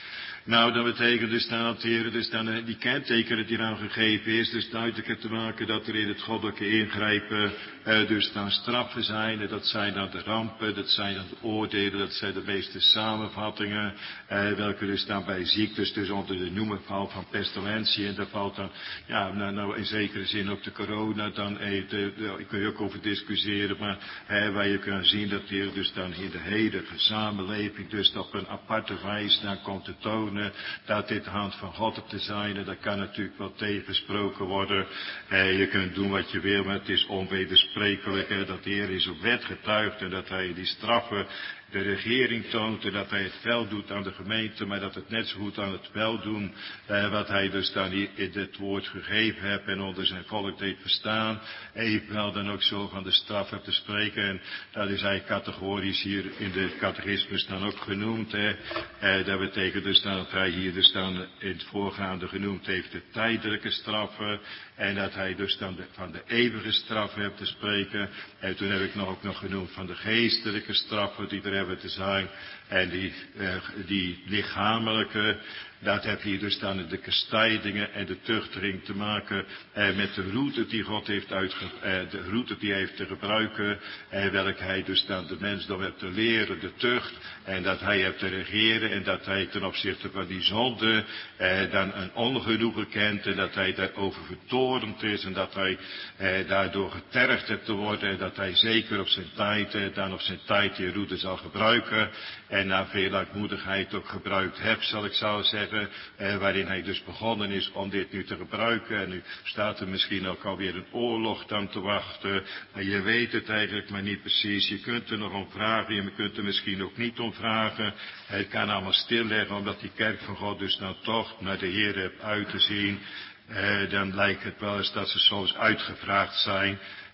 Nou, dat betekent dus dan dat de Heer dus dan die kentekenen die eraan gegeven is, dus duidelijk te maken dat er in het goddelijke ingrijpen uh, dus dan straffen zijn. En dat zijn dan de rampen, dat zijn dan de oordelen, dat zijn de meeste samenvattingen, uh, welke dus dan bij ziektes dus onder de noemer valt van pestilentie. En daar valt dan, ja, nou, nou in zekere zin ook de corona dan, eh, de, de, ik kun je ook over discussiëren, maar eh, waar je kan zien dat de Heer dus dan in de hedenige samenleving dus op een aparte wijze dan komt te tonen dat dit de hand van God op te zijn. En dat kan natuurlijk wel tegensproken worden. Eh, je kunt doen wat je wil, maar het is onwedersprekelijk hè, dat de Heer is op wet getuigd en dat hij die straffen de regering toont en dat hij het wel doet aan de gemeente, maar dat het net zo goed aan het weldoen eh, wat hij dus dan hier in het woord gegeven heeft en onder zijn volk deed verstaan, evenwel dan ook zo van de straf heeft te spreken. En dat is hij categorisch hier in de catechismus dan ook genoemd. Hè. Eh, dat betekent dus dan dat hij hier dus dan in het voorgaande genoemd heeft de tijdelijke straffen en dat hij dus dan de, van de eeuwige straf heeft te spreken. En toen heb ik nog ook nog genoemd van de geestelijke straffen die er hebben te zijn. En die, uh, die lichamelijke, dat heeft hier dus dan de kastijdingen en de tuchtering te maken eh, met de route die God heeft uitge, eh, de route die hij heeft te gebruiken, eh, welke hij dus dan de mensdom heeft te leren, de tucht, en dat hij heeft te regeren en dat hij ten opzichte van die zonde eh, dan een ongenoegen kent en dat hij daarover vertorend is en dat hij eh, daardoor getergd heeft te worden en dat hij zeker op zijn tijd, eh, dan op zijn tijd die route zal gebruiken en na veel uitmoedigheid ook gebruikt heeft, zal ik zo zeggen. Eh, waarin hij dus begonnen is om dit nu te gebruiken. En nu staat er misschien ook alweer een oorlog dan te wachten. En je weet het eigenlijk maar niet precies. Je kunt er nog om vragen. Je kunt er misschien ook niet om vragen. Het kan allemaal stilleggen omdat die kerk van God dus dan toch naar de Heer heeft uit te zien. Eh, dan lijkt het wel eens dat ze soms uitgevraagd zijn.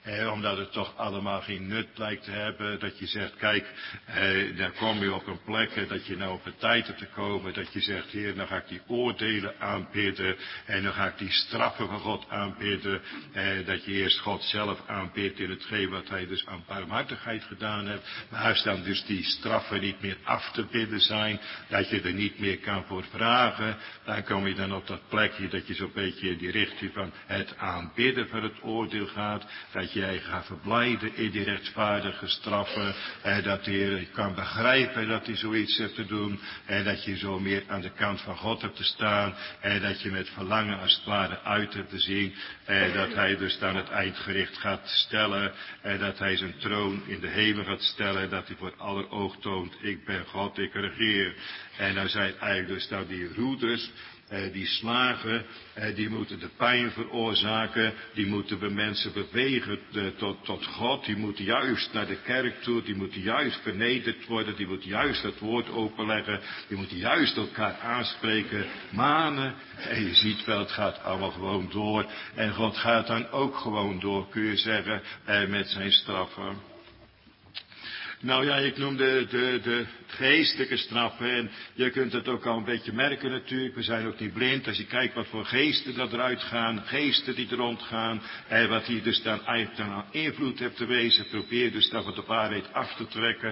Eh, omdat het toch allemaal geen nut lijkt te hebben. Dat je zegt, kijk, eh, dan kom je op een plek eh, dat je nou op een tijd hebt te komen. Dat je zegt, Heer, dan ga ik die oordelen aanbidden. En dan ga ik die straffen van God aanbidden. Eh, dat je eerst God zelf aanbidt in hetgeen wat hij dus aan barmhartigheid gedaan hebt. Maar als dan dus die straffen niet meer af te bidden zijn. Dat je er niet meer kan voor vragen. Dan kom je dan op dat plekje dat je zo'n beetje in die richting van het aanbidden van het oordeel gaat. Dat jij gaat verblijden in die rechtvaardige straffen. Eh, dat de Heer kan begrijpen dat hij zoiets hebt te doen. En dat je zo meer aan de kant van God hebt te staan. En dat je met verlangen als het ware uit hebt te zien. En dat hij dus dan het eindgericht gaat stellen. En dat hij zijn troon in de hemel gaat stellen. Dat hij voor aller oog toont, ik ben God, ik regeer. En dan zijn eigenlijk dus dan die roeders. Eh, die slagen, eh, die moeten de pijn veroorzaken, die moeten de mensen bewegen de, tot, tot God, die moeten juist naar de kerk toe, die moeten juist vernederd worden, die moeten juist het woord openleggen, die moeten juist elkaar aanspreken, manen. En je ziet wel, het gaat allemaal gewoon door. En God gaat dan ook gewoon door, kun je zeggen, eh, met zijn straffen. Nou ja, ik noem de, de, de geestelijke straffen en je kunt het ook al een beetje merken natuurlijk. We zijn ook niet blind als je kijkt wat voor geesten dat eruit gaan, geesten die er rondgaan. En wat hier dus dan eigenlijk dan aan invloed heeft te wezen. Probeer dus dat wat de waarheid af te trekken.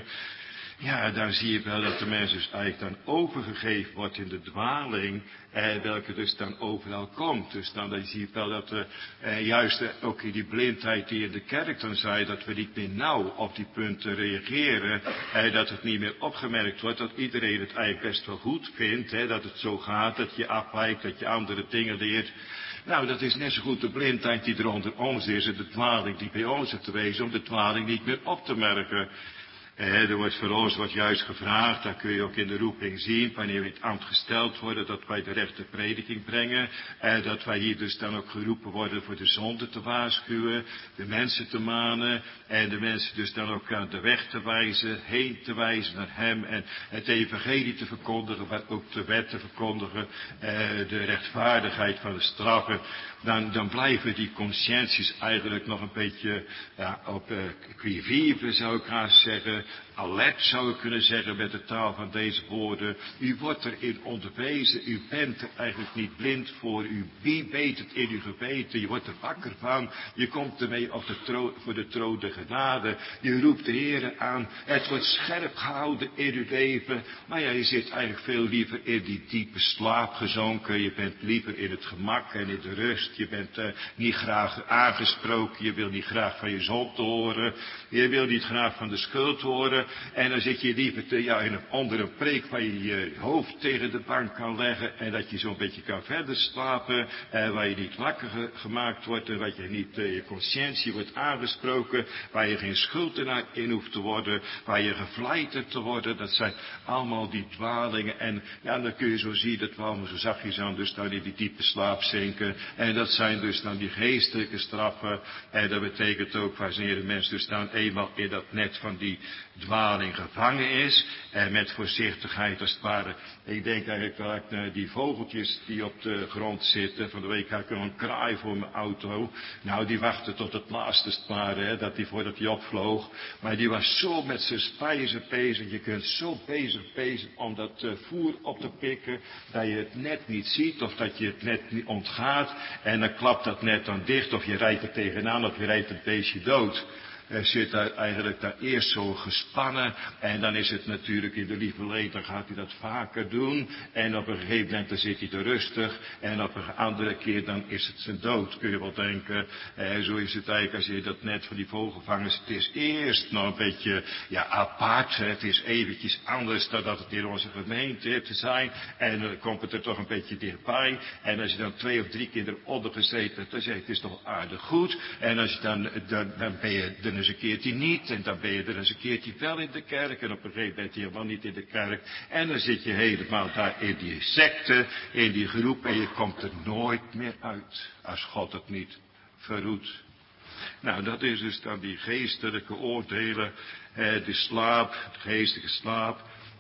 Ja, dan zie je wel dat de mens dus eigenlijk dan overgegeven wordt in de dwaling, eh, welke dus dan overal komt. Dus dan, dan zie je wel dat we eh, juist eh, ook in die blindheid die in de kerk dan zei, dat we niet meer nauw op die punten reageren, eh, dat het niet meer opgemerkt wordt, dat iedereen het eigenlijk best wel goed vindt, hè, dat het zo gaat, dat je afwijkt, dat je andere dingen leert. Nou, dat is net zo goed de blindheid die er onder ons is en de dwaling die bij ons heeft te wezen, om de dwaling niet meer op te merken. Eh, er wordt voor ons wordt juist gevraagd, dat kun je ook in de roeping zien, wanneer we in het ambt gesteld worden, dat wij de rechte prediking brengen. Eh, dat wij hier dus dan ook geroepen worden voor de zonde te waarschuwen, de mensen te manen en de mensen dus dan ook aan de weg te wijzen, heen te wijzen naar hem en het evangelie te verkondigen, maar ook de wet te verkondigen, eh, de rechtvaardigheid van de straffen. Dan, dan blijven die conscienties eigenlijk nog een beetje ja, op uh, qui vive, zou ik haast zeggen. Alert zou ik kunnen zeggen met de taal van deze woorden. U wordt erin onderwezen, u bent er eigenlijk niet blind voor. U wie weet het in uw geweten, je wordt er wakker van. Je komt ermee op de tro- voor de troon der genade. Je roept de Heer aan. Het wordt scherp gehouden in uw leven. Maar ja, je zit eigenlijk veel liever in die diepe slaap gezonken. Je bent liever in het gemak en in de rust. Je bent uh, niet graag aangesproken. Je wil niet graag van je zonde horen. Je wil niet graag van de schuld horen. En dan zit je liever te, ja, in een, onder een preek waar je je hoofd tegen de bank kan leggen. En dat je zo'n beetje kan verder slapen. Eh, waar je niet wakker ge- gemaakt wordt. En waar je niet uh, je conscientie wordt aangesproken. Waar je geen schuldenaar in hoeft te worden. Waar je gevleid hebt te worden. Dat zijn allemaal die dwalingen. En ja, dan kun je zo zien dat we allemaal zo zachtjes aan dus dan in die diepe slaap zinken. En dat zijn dus dan die geestelijke straffen. En dat betekent ook wanneer de mens dus dan eenmaal in dat net van die dwaling gevangen is. En met voorzichtigheid als het ware. Ik denk eigenlijk wel aan die vogeltjes die op de grond zitten. Van de week had ik nog een kraai voor mijn auto. Nou, die wachtte tot het laatste als het ware, hè, dat die voordat hij opvloog. Maar die was zo met zijn spijzen bezig. Je kunt zo bezig bezig om dat uh, voer op te pikken. Dat je het net niet ziet of dat je het net niet ontgaat. En dan klapt dat net dan dicht of je rijdt er tegenaan of je rijdt het beestje dood. Er zit daar eigenlijk daar eerst zo gespannen. En dan is het natuurlijk in de lieverlee, dan gaat hij dat vaker doen. En op een gegeven moment dan zit hij te rustig. En op een andere keer dan is het zijn dood, kun je wel denken. Eh, zo is het eigenlijk als je dat net van die vogelvangers. Het is eerst nog een beetje ja, apart. Het is eventjes anders dan dat het in onze gemeente heeft te zijn. En dan komt het er toch een beetje dichtbij. En als je dan twee of drie keer eronder gezeten hebt, dan zeg je het is toch aardig goed. En als je dan, dan, dan ben je er eens een keertje niet. En dan ben je er eens een keertje wel in de kerk. En op een gegeven moment helemaal niet in de kerk. En dan zit je helemaal daar in die secte, in die groep. En je komt er nooit meer uit. Als God het niet verhoedt. Nou, dat is dus dan die geestelijke oordelen. Eh, de slaap, de geestelijke slaap.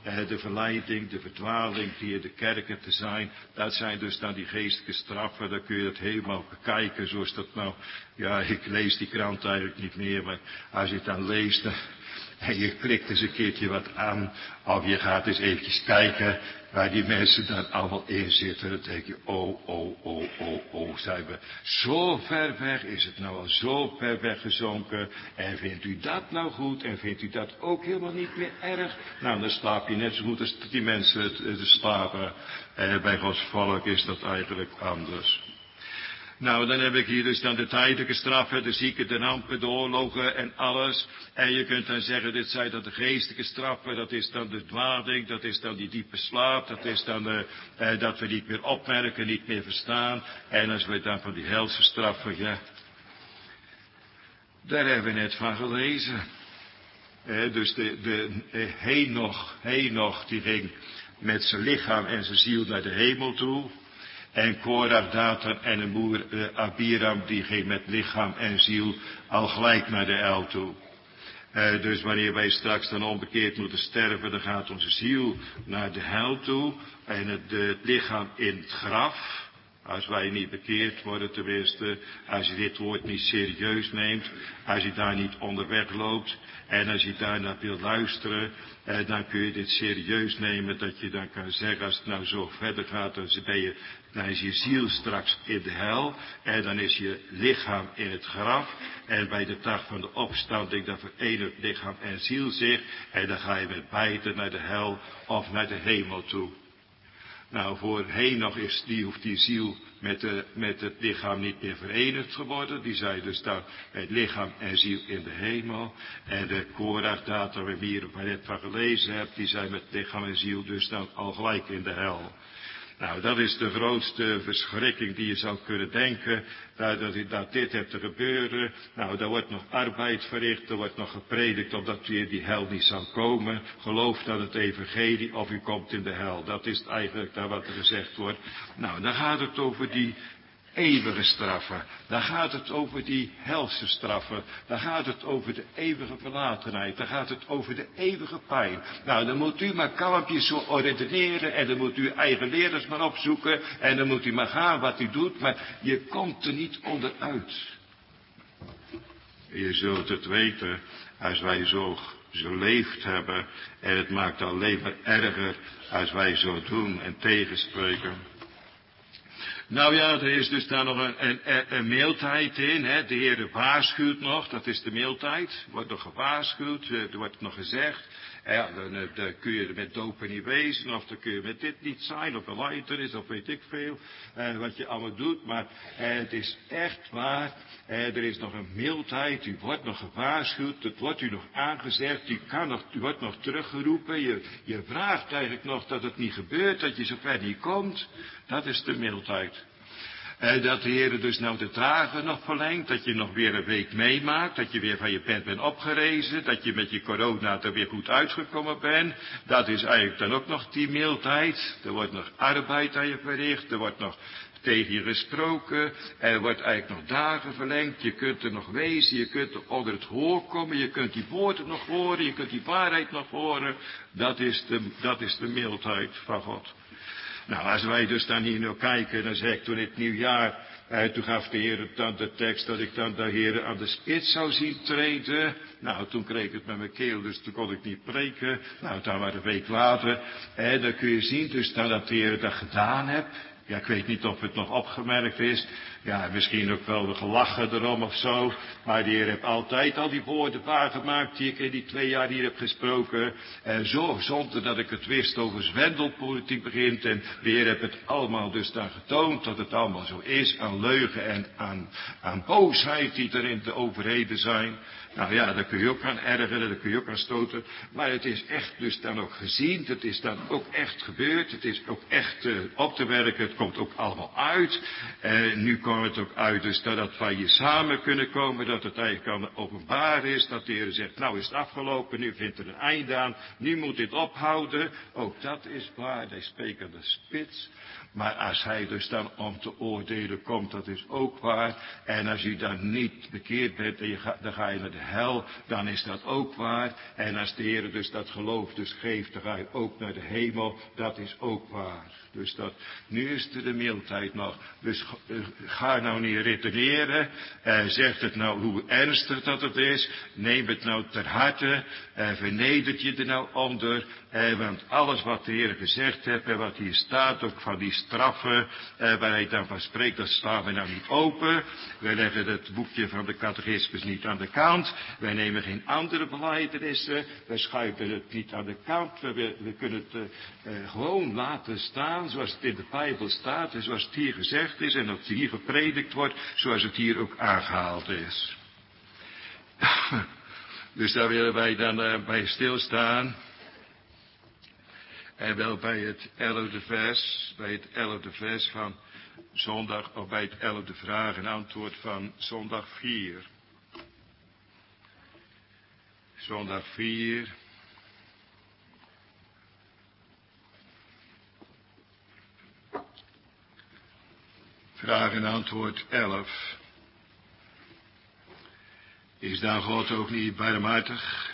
eh, de verleiding, de verdwaling die in de kerken te zijn. Dat zijn dus dan die geestelijke straffen. Dan kun je dat helemaal bekijken zoals dat nou. Ja, ik lees die krant eigenlijk niet meer, maar als je het dan leest, dan, en je klikt eens een keertje wat aan, of je gaat eens eventjes kijken waar die mensen dan allemaal in zitten. Dan denk je, oh, oh, oh, oh, oh, zijn we zo ver weg, is het nou al zo ver weggezonken, en vindt u dat nou goed, en vindt u dat ook helemaal niet meer erg? Nou, dan slaap je net zo goed als die mensen het, het slapen. Eh, bij Gods volk is dat eigenlijk anders. Nou, dan heb ik hier dus dan de tijdelijke straffen, de zieken, de rampen, de oorlogen en alles. En je kunt dan zeggen, dit zijn dan de geestelijke straffen, dat is dan de dwaling, dat is dan die diepe slaap, dat is dan de, eh, dat we niet meer opmerken, niet meer verstaan. En als we dan van die helse straffen, ja, daar hebben we net van gelezen. Eh, dus de, de eh, Henoch, Henoch, die ging met zijn lichaam en zijn ziel naar de hemel toe. En Korach, Datan en een boer uh, Abiram, die ging met lichaam en ziel al gelijk naar de hel toe. Uh, dus wanneer wij straks dan onbekeerd moeten sterven, dan gaat onze ziel naar de hel toe. En het, uh, het lichaam in het graf. Als wij niet bekeerd worden tenminste, als je dit woord niet serieus neemt, als je daar niet onderweg loopt en als je daar naar wilt luisteren, eh, dan kun je dit serieus nemen, dat je dan kan zeggen, als het nou zo verder gaat, dan, ben je, dan is je ziel straks in de hel en dan is je lichaam in het graf en bij de dag van de opstanding, dan verenigt lichaam en ziel zich en dan ga je met beide naar de hel of naar de hemel toe. Nou, voor Henoch is, die hoeft die ziel met, de, met het lichaam niet meer verenigd geworden. Die zei dus dan met lichaam en ziel in de hemel. En de Korach, Datan, waar we hier net van gelezen hebben, die zijn met lichaam en ziel dus dan al gelijk in de hel. Nou, dat is de grootste verschrikking die je zou kunnen denken, dat, dat, dat dit heeft te gebeuren. Nou, er wordt nog arbeid verricht, er wordt nog gepredikt, opdat u in die hel niet zal komen. Geloof dan het evangelie of u komt in de hel. Dat is eigenlijk daar wat er gezegd wordt. Nou, dan gaat het over die eeuwige straffen. Dan gaat het over die helse straffen. Dan gaat het over de eeuwige verlatenheid. Dan gaat het over de eeuwige pijn. Nou, dan moet u maar kalmpjes zo redeneren. En dan moet u eigen leerders maar opzoeken. En dan moet u maar gaan wat u doet. Maar je komt er niet onderuit. Je zult het weten als wij zo geleefd hebben. En het maakt alleen maar erger als wij zo doen en tegenspreken. Nou ja, er is dus daar nog een, een, een mildheid in. Hè. De Heer waarschuwt nog, dat is de mildheid. Er wordt nog gewaarschuwd, er wordt nog gezegd. Ja, dan, dan kun je met dopen niet wezen, of dan kun je met dit niet zijn, of een leiteris, of weet ik veel, eh, wat je allemaal doet. Maar eh, het is echt waar, eh, er is nog een mildheid, u wordt nog gewaarschuwd, het wordt u nog aangezegd, u, kan nog, u wordt nog teruggeroepen, je, je vraagt eigenlijk nog dat het niet gebeurt, dat je zover niet komt. Dat is de mildheid. Eh, dat de Heer dus nou de dagen nog verlengt, dat je nog weer een week meemaakt, dat je weer van je bed bent opgerezen, dat je met je corona er weer goed uitgekomen bent. Dat is eigenlijk dan ook nog die mildheid. Er wordt nog arbeid aan je verricht, er wordt nog tegen je gesproken, er wordt eigenlijk nog dagen verlengd, je kunt er nog wezen, je kunt er onder het hoor komen, je kunt die woorden nog horen, je kunt die waarheid nog horen. Dat is de, dat is de mildheid van God. Nou, als wij dus dan hier nou kijken, dan zeg ik toen in het nieuwjaar, eh, toen gaf de Heer dan de tekst dat ik dan de Heer aan de spits zou zien treden. Nou, toen kreeg ik het met mijn keel, dus toen kon ik niet preken. Nou, dan maar een week later, eh, dan kun je zien dus dan dat de Heer dat gedaan heeft. Ja, ik weet niet of het nog opgemerkt is. Ja, misschien ook wel gelachen erom of zo. Maar de Heer heeft altijd al die woorden waargemaakt die ik in die twee jaar hier heb gesproken. En zo, zonder dat ik het wist, over zwendelpolitiek begint. En de Heer heeft het allemaal dus dan getoond dat het allemaal zo is. Aan leugen en aan, aan boosheid die er in de overheden zijn. Nou ja, daar kun je ook aan ergeren, daar kun je ook aan stoten. Maar het is echt dus dan ook gezien, het is dan ook echt gebeurd, het is ook echt uh, op te werken, het komt ook allemaal uit. En nu komt het ook uit dus dat het van je samen kunnen komen, dat het eigenlijk kan openbaar is, dat de Heer zegt, nou is het afgelopen, nu vindt er een einde aan, nu moet dit ophouden. Ook dat is waar, hij spreekt aan de spits. Maar als hij dus dan om te oordelen komt, dat is ook waar. En als u dan niet bekeerd bent en je ga, dan ga je naar de hel, dan is dat ook waar. En als de Heer dus dat geloof dus geeft, dan ga je ook naar de hemel, dat is ook waar. Dus dat, nu is er de mildheid nog. Dus uh, ga nou niet redeneren. Uh, zegt het nou hoe ernstig dat het is. Neem het nou ter harte. Uh, vernedert je er nou onder. Uh, want alles wat de Heer gezegd heeft en wat hier staat, ook van die straffen, uh, waar hij dan van spreekt, dat staan we nou niet open. Wij leggen het boekje van de catechismus niet aan de kant. Wij nemen geen andere belijdenissen. Wij schuiven het niet aan de kant. We, we kunnen het uh, uh, gewoon laten staan zoals het in de Bijbel staat en zoals het hier gezegd is en dat het hier gepredikt wordt, zoals het hier ook aangehaald is. Dus daar willen wij dan uh, bij stilstaan. En wel bij het elfde vers, bij het elfde vers van zondag, of bij het elfde vraag en antwoord van zondag vier. Zondag vier. Vraag en antwoord elf. Is dan God ook niet barmhartig?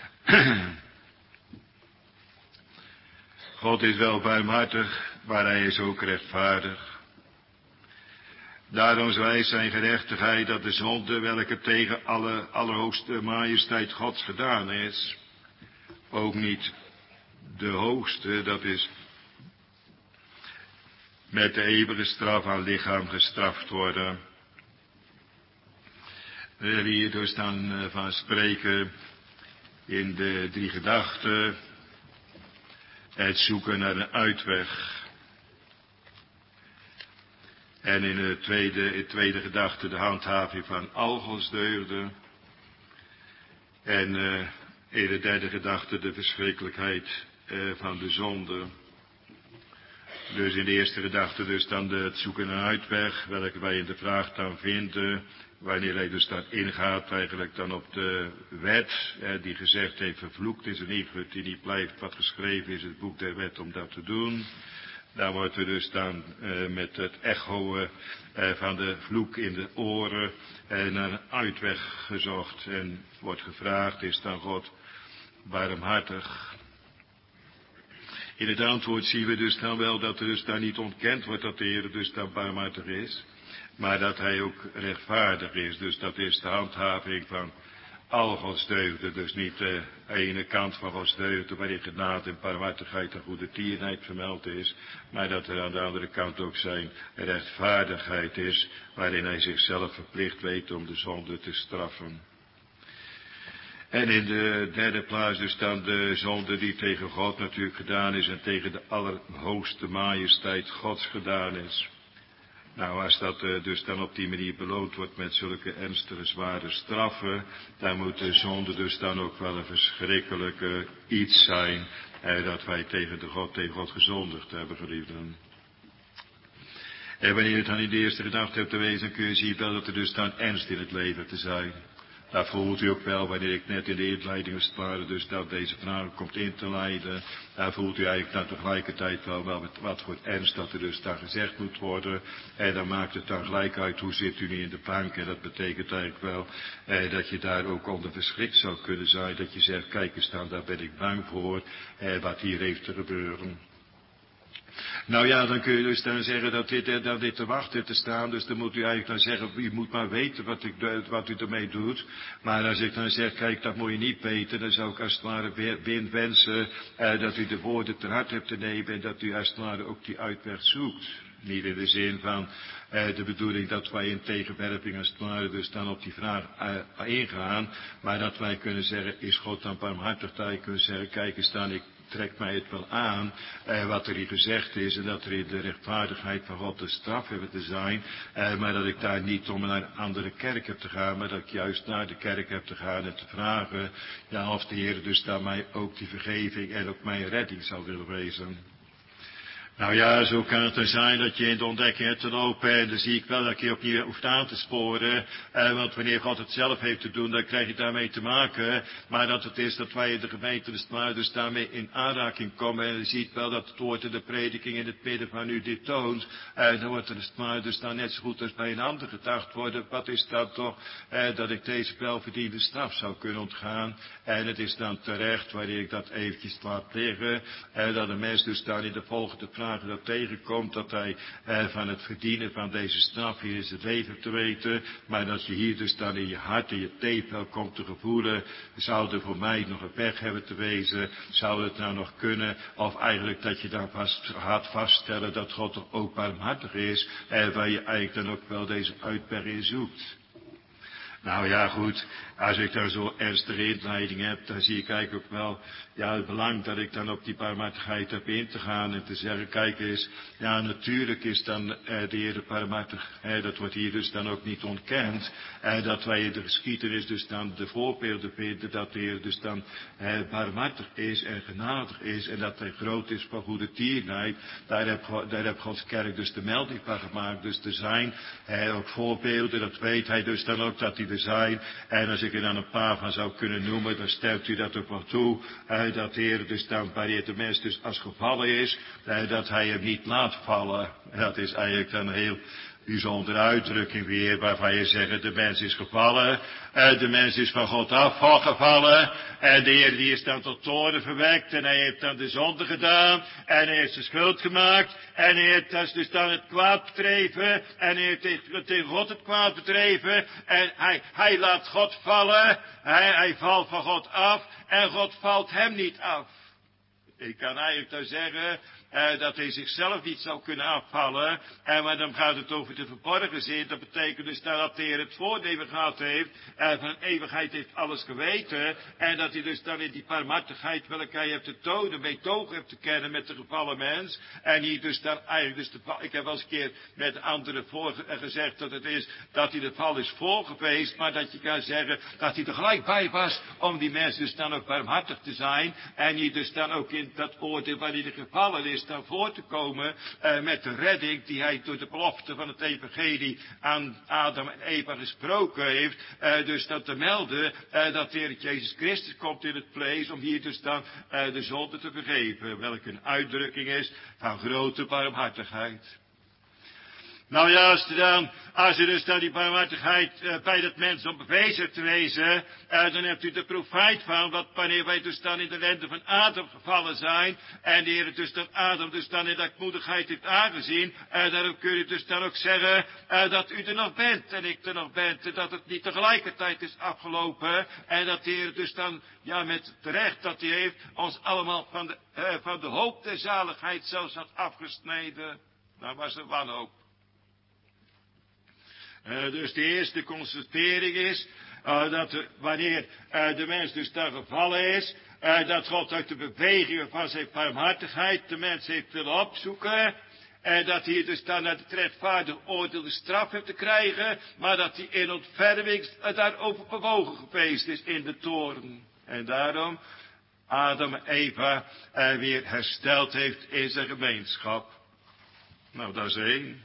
God is wel barmhartig, maar hij is ook rechtvaardig. Daarom wijst zijn gerechtigheid dat de zonde, welke tegen alle allerhoogste majesteit Gods gedaan is, ook niet de hoogste, dat is met de eeuwige straf aan lichaam gestraft worden. We willen hier dus dan van spreken in de drie gedachten. Het zoeken naar een uitweg. En in de tweede, in de tweede gedachte de handhaving van algotsdeugden. En uh, in de derde gedachte de verschrikkelijkheid uh, van de zonde. Dus in de eerste gedachte dus dan de, het zoeken naar een uitweg, welke wij in de vraag dan vinden, wanneer hij dus dan ingaat eigenlijk dan op de wet, eh, die gezegd heeft vervloekt is een iegelijk die niet blijft wat geschreven is, het boek der wet om dat te doen. Daar wordt er dus dan eh, met het echoen eh, van de vloek in de oren eh, naar een uitweg gezocht en wordt gevraagd, is dan God barmhartig? In het antwoord zien we dus dan wel dat er dus daar niet ontkend wordt dat de Heer dus dan barmhartig is, maar dat hij ook rechtvaardig is. Dus dat is de handhaving van al Gods deugden. Dus niet de ene kant van Gods deugden waarin genade en barmhartigheid en goede tierenheid vermeld is, maar dat er aan de andere kant ook zijn rechtvaardigheid is, waarin hij zichzelf verplicht weet om de zonde te straffen. En in de derde plaats dus dan de zonde die tegen God natuurlijk gedaan is en tegen de allerhoogste majesteit Gods gedaan is. Nou, als dat uh, dus dan op die manier beloond wordt met zulke ernstige zware straffen, dan moet de zonde dus dan ook wel een verschrikkelijke iets zijn, eh, dat wij tegen de God, tegen God gezondigd hebben, geliefden. En wanneer je het dan in de eerste gedachte hebt te wezen, dan kun je zien wel dat er dus dan ernst in het leven te zijn. Dat voelt u ook wel wanneer ik net in de inleiding als het ware dus dat deze vraag komt in te leiden. Daar voelt u eigenlijk dan tegelijkertijd wel, wel met wat voor ernst dat er dus dan gezegd moet worden. En dan maakt het dan gelijk uit hoe zit u nu in de bank. En dat betekent eigenlijk wel eh, dat je daar ook onder verschrikt zou kunnen zijn. Dat je zegt, kijk eens dan, daar ben ik bang voor eh, wat hier heeft te gebeuren. Nou ja, dan kun je dus dan zeggen dat dit, dat dit te wachten te staan. Dus dan moet u eigenlijk dan zeggen, u moet maar weten wat, ik, wat u ermee doet. Maar als ik dan zeg, kijk, dat moet je niet weten, dan zou ik als het ware wensen eh, dat u de woorden ter harte hebt te nemen en dat u als het ware ook die uitweg zoekt. Niet in de zin van eh, de bedoeling dat wij in tegenwerping als het ware dus dan op die vraag uh, ingaan. Maar dat wij kunnen zeggen, is God dan barmhartig? Dat je kunt zeggen, kijk eens dan, ik trekt mij het wel aan, eh, wat er hier gezegd is, en dat er in de rechtvaardigheid van God de straf hebben te zijn, eh, maar dat ik daar niet om naar een andere kerk heb te gaan, maar dat ik juist naar de kerk heb te gaan en te vragen, ja, of de Heer dus daar mij ook die vergeving en ook mijn redding zou willen wezen. Nou ja, zo kan het er zijn dat je in de ontdekking hebt te lopen en dan zie ik wel dat je opnieuw hoeft aan te sporen. Eh, want wanneer God het zelf heeft te doen, dan krijg je daarmee te maken. Maar dat het is dat wij in de gemeente de Snuiters daarmee in aanraking komen. En je ziet wel dat het woord in de prediking in het midden van u dit toont. Eh, dan wordt de Snuiters dan net zo goed als bij een ander gedacht worden. Wat is dat toch, eh, dat ik deze welverdiende straf zou kunnen ontgaan. En het is dan terecht, wanneer ik dat eventjes laat liggen, eh, dat een mens dus dan in de volgende vraag dat tegenkomt, dat hij eh, van het verdienen van deze straf hier is het leven te weten, maar dat je hier dus dan in je hart, in je tepel komt te gevoelen, zou er voor mij nog een weg hebben te wezen, zou het nou nog kunnen, of eigenlijk dat je dan vast gaat vaststellen dat God toch ook barmhartig is, eh, waar je eigenlijk dan ook wel deze uitweg in zoekt. Nou ja, goed, als ik daar zo ernstige inleiding heb, dan zie ik eigenlijk ook wel, ja, het belang dat ik dan op die barmhartigheid heb in te gaan en te zeggen, kijk eens, ja, natuurlijk is dan eh, de Heer barmhartig, eh, dat wordt hier dus dan ook niet ontkend, eh, dat wij in de geschiedenis dus dan de voorbeelden vinden, dat de Heer dus dan eh, barmhartig is en genadig is en dat hij groot is van goede tierenheid, daar heb, daar heb Gods kerk dus de melding van gemaakt, dus er zijn eh, ook voorbeelden, dat weet hij dus dan ook dat die er zijn. En als ik er dan een paar van zou kunnen noemen, dan stelt u dat ook wel toe. Eh, dat de Heer dus dan, wanneer de mens dus als gevallen is, eh, dat hij hem niet laat vallen. Dat is eigenlijk dan een heel bijzondere uitdrukking weer, waarvan je zegt, de mens is gevallen, eh, de mens is van God afgevallen, en de Heer die is dan tot toorn verwekt, en hij heeft dan de zonde gedaan, en hij heeft zijn schuld gemaakt, en hij heeft dus dan het kwaad bedreven, en hij heeft tegen, tegen God het kwaad bedreven, en hij, hij laat God vallen, hij, hij valt van God af, en God valt hem niet af. Ik kan eigenlijk dan zeggen, Uh, dat hij zichzelf niet zou kunnen afvallen. En maar dan gaat het over de verborgen zin. Dat betekent dus dat de Heer het voornemen gehad heeft. Uh, van eeuwigheid heeft alles geweten. En dat hij dus dan in die barmhartigheid welke hij heeft te tonen, meetogen heeft te kennen met de gevallen mens. En hier dus dan eigenlijk dus de val. Ik heb wel eens een keer met anderen voor gezegd dat het is dat hij de val is voorgeweest. Maar dat je kan zeggen dat hij er gelijk bij was om die mens dus dan ook barmhartig te zijn. En hier dus dan ook in dat oordeel waar hij de gevallen is, dan voor te komen uh, met de redding die hij door de belofte van het evangelie aan Adam en Eva gesproken heeft. Uh, dus dat te melden uh, dat de Heer Jezus Christus komt in het vlees om hier dus dan uh, de zonde te vergeven. Welke een uitdrukking is van grote barmhartigheid. Nou ja, als je dan, als je dus dan die barmhartigheid uh, bij dat mens om bewezen te wezen, uh, dan hebt u de profijt van, wat wanneer wij dus dan in de lende van Adam gevallen zijn, en de Heer dus dan Adam dus dan in dakmoedigheid heeft aangezien, uh, daarom kun je dus dan ook zeggen, uh, dat u er nog bent, en ik er nog ben, en dat het niet tegelijkertijd is afgelopen, en dat de Heer dus dan, ja met terecht, dat hij heeft ons allemaal van de, uh, van de hoop der zaligheid zelfs had afgesneden. Nou was er wanhoop. Uh, dus de eerste constatering is, uh, dat er, wanneer uh, de mens dus daar gevallen is, uh, dat God uit de bewegingen van zijn barmhartigheid de mens heeft willen opzoeken, en dat hij dus dan naar het rechtvaardig oordeel de straf heeft te krijgen, maar dat hij in ontferming uh, daarover bewogen geweest is in de toorn. En daarom Adam en Eva uh, weer hersteld heeft in zijn gemeenschap. Nou, dat is één.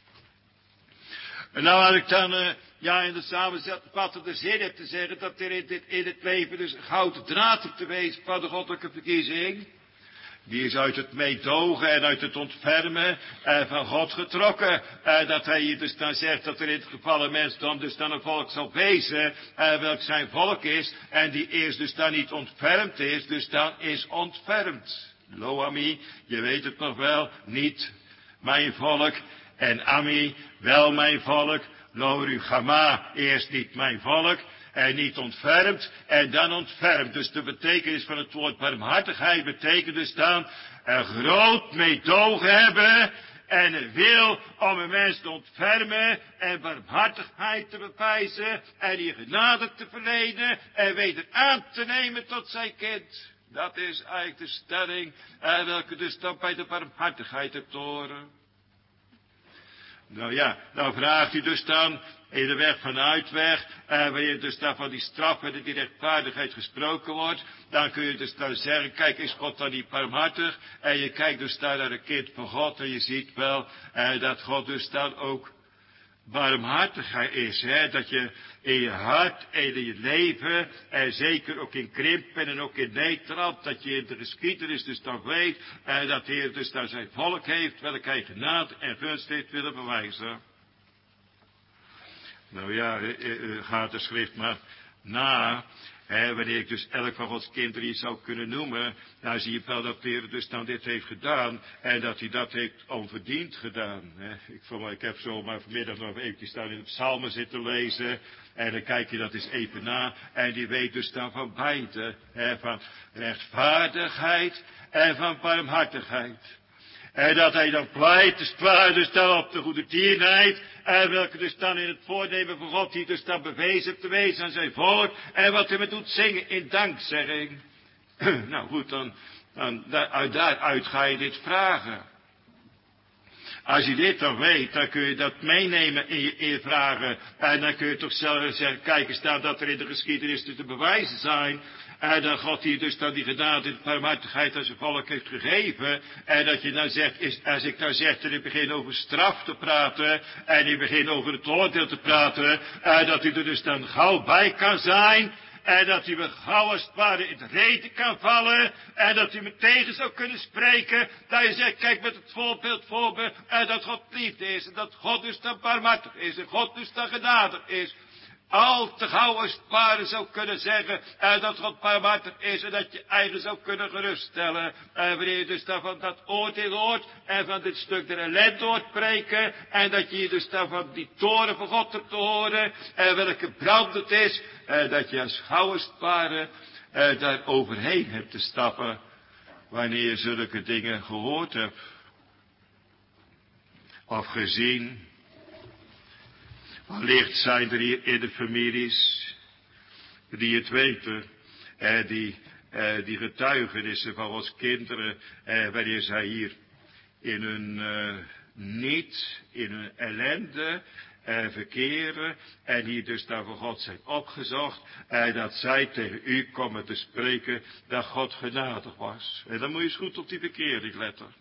En nou had ik dan, uh, ja, in de samenvattende zin heb te zeggen dat er in, dit, in het leven dus een gouden draad op te wezen van de goddelijke verkiezing. Die is uit het meedogen en uit het ontfermen uh, van God getrokken. Uh, dat hij hier dus dan zegt dat er in het gevallen mensdom dus dan een volk zal wezen, uh, welk zijn volk is. En die eerst dus dan niet ontfermd is, dus dan is ontfermd. Lo ami, je weet het nog wel, niet mijn volk. En Ami, wel mijn volk, lo Rugama, eerst niet mijn volk, en niet ontfermd, en dan ontfermd. Dus de betekenis van het woord barmhartigheid betekent dus dan een groot meedogen hebben, en een wil om een mens te ontfermen, en barmhartigheid te bewijzen, en die genade te verlenen, en weder aan te nemen tot zijn kind. Dat is eigenlijk de stelling, eh, welke dus dan bij de barmhartigheid hebt te horen. Nou ja, nou vraagt u dus dan in de weg van uitweg, eh, wanneer dus daar van die straf en die rechtvaardigheid gesproken wordt, dan kun je dus dan zeggen, kijk, is God dan niet barmhartig? En je kijkt dus daar naar een kind van God en je ziet wel eh, dat God dus dan ook barmhartigheid is, hè? Dat je in je hart en in je leven, en zeker ook in Krimpen en ook in Nederland, dat je in de geschiedenis dus dan weet, en dat de Heer dus daar zijn volk heeft, welke hij genade en gunst heeft willen bewijzen. Nou ja, gaat de schrift maar na, hè, wanneer ik dus elk van Gods kinderen hier zou kunnen noemen, nou zie je wel dat de Heer dus dan dit heeft gedaan, en dat hij dat heeft onverdiend gedaan. Hè. Ik, voor, ik heb zo maar vanmiddag nog even staan in de psalmen zitten lezen, en dan kijk je dat eens even na, en die weet dus dan van beide, hè, van rechtvaardigheid en van barmhartigheid. En dat hij dan pleit, dus klaar, dus dan op de goede tierenheid, en welke dus dan in het voornemen van God, die dus dan bewezen te wezen aan zijn volk, en wat hij me doet zingen in dankzegging. Nou goed, dan, dan daar, daaruit ga je dit vragen. Als je dit dan weet, dan kun je dat meenemen in je, in je vragen, en dan kun je toch zelf zeggen, kijk eens nou dat er in de geschiedenis te bewijzen zijn, en dat God hier dus dan die genade en barmhartigheid aan zijn volk heeft gegeven. En dat je dan zegt, is, als ik nou zeg dat ik begin over straf te praten. En ik begin over het oordeel te praten. En dat u er dus dan gauw bij kan zijn. En dat u me gauw als het ware in de reden kan vallen. En dat u me tegen zou kunnen spreken. Dat je zegt, kijk met het voorbeeld voor me. En dat God liefde is. En dat God dus dan barmhartig is. En God dus dan genadig is. Al te gauw als het ware zou kunnen zeggen, eh, dat God barmhartig is en dat je eigen zou kunnen geruststellen. En wanneer je dus dan van dat oordeel hoort en van dit stuk der ellende hoort preken. En dat je dus dan van die toren van God hebt te horen. En welke brandend is. En dat je als gauw als het ware eh, daar overheen hebt te stappen. Wanneer je zulke dingen gehoord hebt. Of gezien. Wellicht zijn er hier in de families die het weten, eh, die, eh, die getuigenissen van ons kinderen, eh, wanneer zij hier in hun eh, niet, in hun ellende eh, verkeren en hier dus daar voor God zijn opgezocht, en dat zij tegen u komen te spreken dat God genadig was. En dan moet je eens goed op die verkering letten.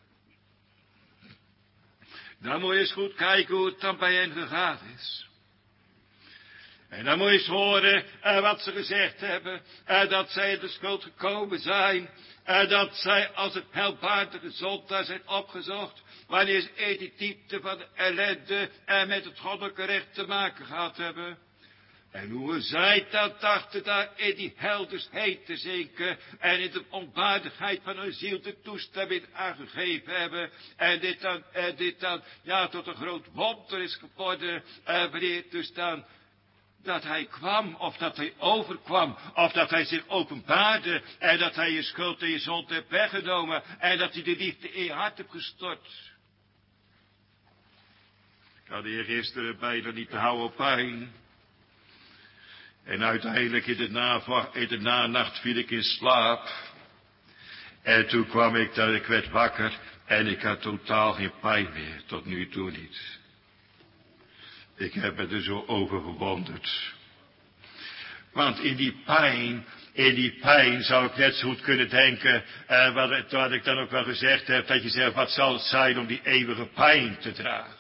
Dan moet je eens goed kijken hoe het dan bij hen gegaan is. En dan moet je eens horen uh, wat ze gezegd hebben. Uh, dat zij in de schuld gekomen zijn. Uh, dat zij als het heilbaardige zondaar zijn opgezocht. Wanneer ze in die diepte van de ellende en met het goddelijke recht te maken gehad hebben. En hoe zij dan dachten daar in die helders heen te zinken. En in de onwaardigheid van hun ziel de toestemming aangegeven hebben. En dit dan, en dit dan ja, tot een groot wonder is geworden. En wanneer dus dan dat hij kwam, of dat hij overkwam, of dat hij zich openbaarde, en dat hij je schuld en je zonde heeft weggenomen, en dat hij de liefde in je hart heeft gestort. Ik had hier gisteren bijna niet te houden op pijn. En uiteindelijk in de, nava, in de nanacht viel ik in slaap. En toen kwam ik dat ik werd wakker, en ik had totaal geen pijn meer, tot nu toe niet. Ik heb me er zo over verwonderd. Want in die pijn, in die pijn zou ik net zo goed kunnen denken, eh, wat, wat ik dan ook wel gezegd heb, dat je zegt, wat zal het zijn om die eeuwige pijn te dragen?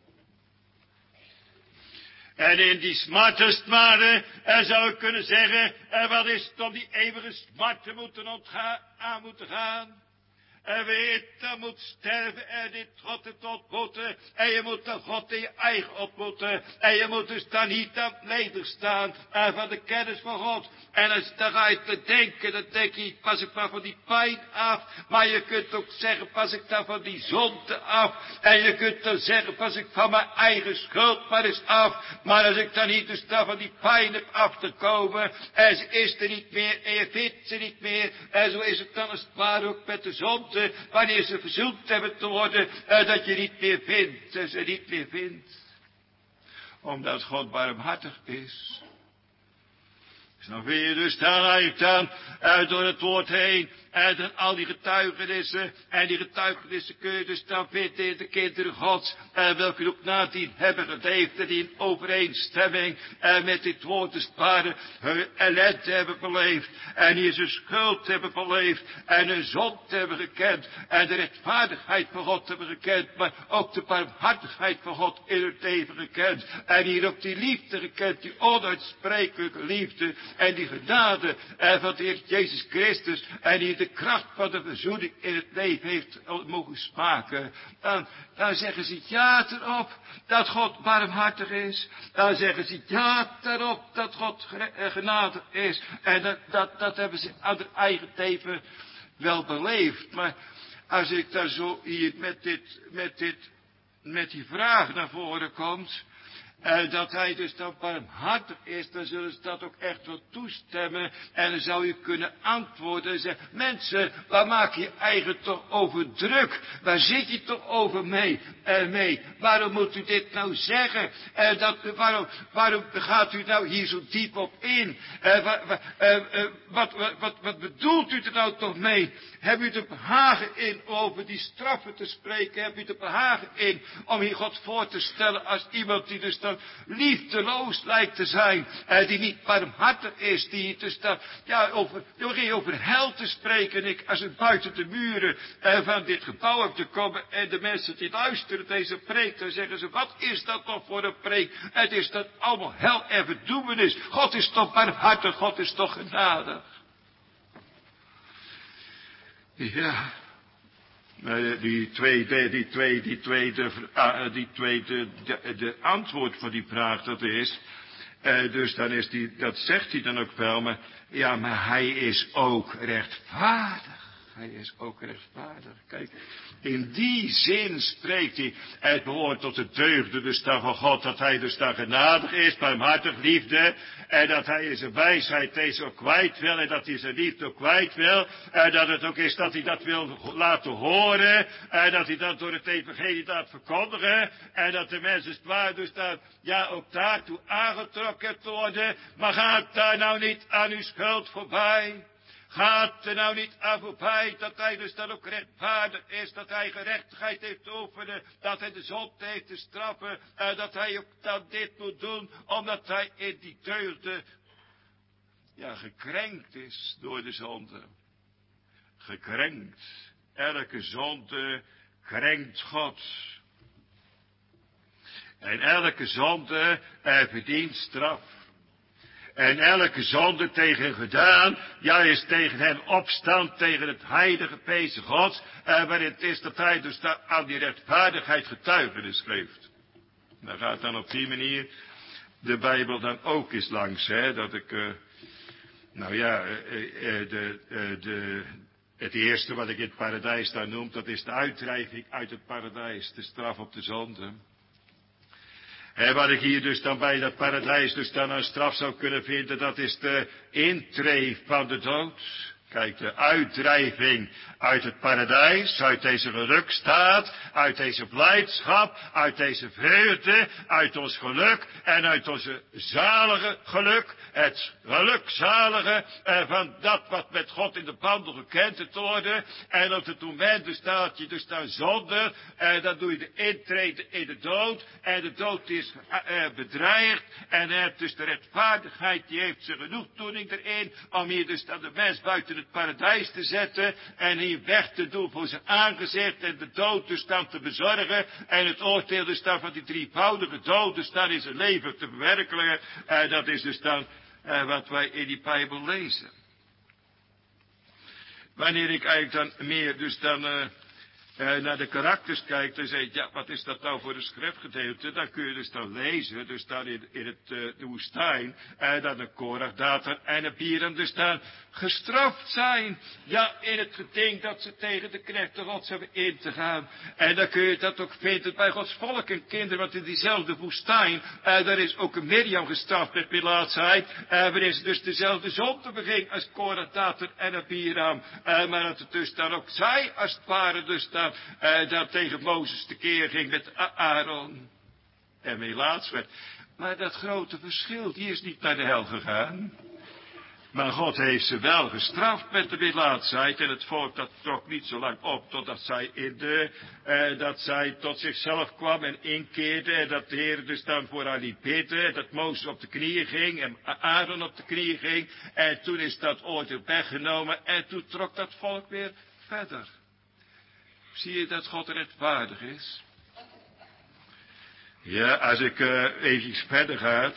En in die smartestmaren eh, zou ik kunnen zeggen, eh, wat is het om die eeuwige smart te moeten ontgaan, aan moeten gaan? En weet, dan moet sterven en dit God het ontmoeten. En je moet dan God in je eigen ontmoeten. En je moet dus dan niet aan het ledig staan en van de kennis van God. En als dan ga je te denken, dan denk je, pas ik maar van die pijn af. Maar je kunt ook zeggen, pas ik dan van die zonde af. En je kunt dan zeggen, pas ik van mijn eigen schuld maar eens af. Maar als ik dan niet dus dan van die pijn heb af te komen. En ze is er niet meer en je vindt ze niet meer. En zo is het dan als het ware ook met de zonde. Wanneer ze verzoend hebben te worden, uh, dat je niet meer vindt, uh, ze niet meer vindt. Omdat God barmhartig is. Dus dan vind je dus dan eigenlijk dan uh, door het woord heen, En dan al die getuigenissen. En die getuigenissen kun je dus dan vinden in de kinderen Gods. En welke ook nadien hebben geleefd. En die in overeenstemming en met dit woord dus waren hun ellende hebben beleefd. En hier zijn schuld hebben beleefd. En hun zond hebben gekend. En de rechtvaardigheid van God hebben gekend. Maar ook de barmhartigheid van God in het leven gekend. En hier ook die liefde gekend. Die onuitsprekelijke liefde. En die genade en van de Heer Jezus Christus. En die de kracht van de verzoening in het leven heeft mogen smaken. Dan, dan zeggen ze ja erop dat God barmhartig is. Dan zeggen ze ja erop dat God genade is. En dat, dat, dat hebben ze aan hun eigen leven wel beleefd. Maar als ik daar zo hier met dit, met dit, met die vraag naar voren komt. En dat hij dus dan barmhartig is, dan zullen ze dat ook echt wel toestemmen. En dan zou je kunnen antwoorden en zeggen, mensen, waar maak je je eigen toch over druk? Waar zit je toch over mee? En mee? Waarom moet u dit nou zeggen? En dat, waarom, waarom gaat u nou hier zo diep op in? En wa, wa, uh, uh, wat, wat, wat, wat bedoelt u er nou toch mee? Heb u er behagen in om over die straffen te spreken? Heb u er behagen in om hier God voor te stellen als iemand die dus dan liefdeloos lijkt te zijn, en die niet barmhartig is, die dus dan, ja, over, door over hel te spreken, ik, als ik buiten de muren eh, van dit gebouw heb te komen, en de mensen die luisteren deze preek, dan zeggen ze, wat is dat toch voor een preek? Het is dat allemaal hel en verdoemenis. God is toch barmhartig, God is toch genadig. Ja. Die tweede, die tweede, die tweede, die tweede, de, de antwoord voor die vraag, dat is, uh, dus dan is die, dat zegt hij dan ook wel, maar, ja, maar hij is ook rechtvaardig. Hij is ook rechtvaardig. Kijk, in die zin spreekt hij, het behoort tot de deugden dus dan van God, dat hij dus dan genadig is, barmhartig, liefde, en dat hij in zijn wijsheid deze ook kwijt wil, en dat hij zijn liefde ook kwijt wil, en dat het ook is dat hij dat wil laten horen, en dat hij dat door het evangelie laat verkondigen, en dat de mensen waar dus dan, ja, ook daartoe aangetrokken worden, maar gaat daar nou niet aan uw schuld voorbij? Gaat er nou niet aan voorbij dat hij dus dan ook rechtvaardig is, dat hij gerechtigheid heeft te oefenen, dat hij de zonde heeft te straffen, en dat hij ook dan dit moet doen, omdat hij in die deugden, ja, gekrenkt is door de zonde. Gekrenkt. Elke zonde krenkt God. En elke zonde eh, verdient straf. En elke zonde tegen gedaan, ja, is tegen hem opstand, tegen het heilige wezen Gods, eh, waarin het is dat hij dus aan die rechtvaardigheid getuigenis geeft. Dan gaat dan op die manier de Bijbel dan ook eens langs, hè, dat ik, uh, nou ja, uh, uh, de, uh, de, het eerste wat ik in het paradijs daar noem, dat is de uitdrijving uit het paradijs, de straf op de zonde. En wat ik hier dus dan bij dat paradijs dus dan een straf zou kunnen vinden, dat is de intree van de dood. Kijk, de uitdrijving uit het paradijs, uit deze gelukstaat, uit deze blijdschap, uit deze vreugde, uit ons geluk en uit onze zalige geluk, het gelukzalige eh, van dat wat met God in de banden gekend te worden. En op het moment dus dat je dus dan zonde, eh, dan doe je de intrede in de dood. En de dood is eh, bedreigd en hebt dus de rechtvaardigheid, die heeft zijn genoegdoening erin, om hier dus dan de mens buiten het paradijs te zetten en hier weg te doen voor zijn aangezicht en de dood dus dan te bezorgen en het oordeel dus dan van die drievoudige dood dus dan in zijn leven te verwerkelijken. En dat is dus dan uh, wat wij in die Bijbel lezen. Wanneer ik eigenlijk dan meer dus dan uh, uh, naar de karakters kijk, dan zeg ik, ja, wat is dat nou voor een schriftgedeelte? Dan kun je dus dan lezen, dus dan in, in het, uh, de woestijn, uh, dat een Korach, Datan en Abiram dus dan gestraft zijn. Ja, in het geding dat ze tegen de knechten Gods hebben in te gaan. En dan kun je dat ook vinden bij Gods volk en kinderen, want in diezelfde woestijn, uh, daar is ook een Mirjam gestraft met melaatsheid, uh, waarin ze dus dezelfde zonde beging als Korach, Datan en Abiram. Uh, maar dat het dus dan ook zij, als het ware, dus dan, uh, dat tegen Mozes tekeer ging met Aaron. En melaats werd. Maar dat grote verschil, die is niet naar de hel gegaan. Maar God heeft ze wel gestraft met de milddadigheid. En het volk dat trok niet zo lang op totdat zij, in de, eh, dat zij tot zichzelf kwam en inkeerde. En dat de Heer dus dan voor haar liet bidden. En dat Mozes op de knieën ging en Aaron op de knieën ging. En toen is dat oordeel weggenomen. En toen trok dat volk weer verder. Zie je dat God rechtvaardig is? Ja, als ik uh, even verder ga.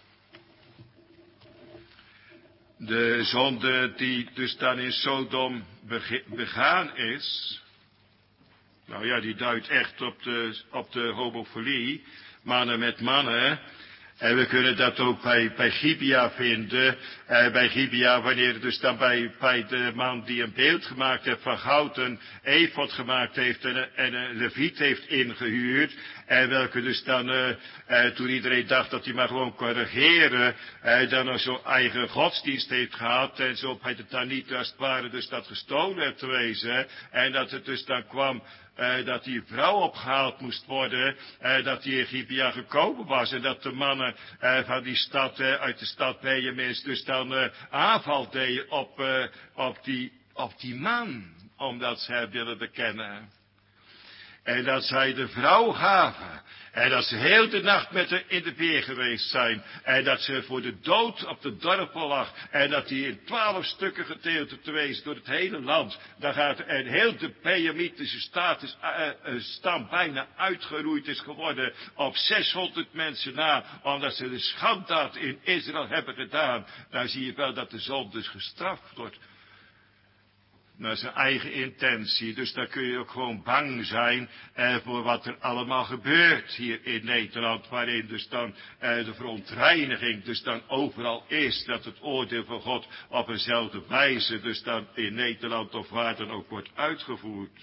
De zonde die dus dan in Sodom begaan is. Nou ja, die duidt echt op de, op de homofilie. Mannen met mannen. En we kunnen dat ook bij, bij Gibea vinden. Eh, bij Gibea, wanneer dus dan bij, bij de man die een beeld gemaakt heeft van goud, een efod gemaakt heeft en, en een leviet heeft ingehuurd. En welke dus dan, uh, uh, toen iedereen dacht dat hij maar gewoon kon regeren, uh, dan nog zo'n eigen godsdienst heeft gehad. En zo bij de Tanieten als het ware dus dat gestolen heeft gewezen. En dat het dus dan kwam, uh, dat die vrouw opgehaald moest worden, uh, dat die in Gibea gekomen was. En dat de mannen uh, van die stad, uh, uit de stad Benjamins, dus dan uh, aanval deden op, uh, op, die, op die man. Omdat ze hem willen bekennen. En dat zij de vrouw gaven. En dat ze heel de nacht met haar in de weer geweest zijn. En dat ze voor de dood op de dorpel lag. En dat die in twaalf stukken gedeeld te wezen door het hele land. Dan gaat en heel de Benjamitische status, uh, uh, stam bijna uitgeroeid is geworden. Op zeshonderd mensen na. Omdat ze de schanddaad in Israël hebben gedaan. Dan zie je wel dat de zon dus gestraft wordt. Naar zijn eigen intentie. Dus daar kun je ook gewoon bang zijn eh, voor wat er allemaal gebeurt hier in Nederland. Waarin dus dan eh, de verontreiniging dus dan overal is. Dat het oordeel van God op eenzelfde wijze dus dan in Nederland of waar dan ook wordt uitgevoerd.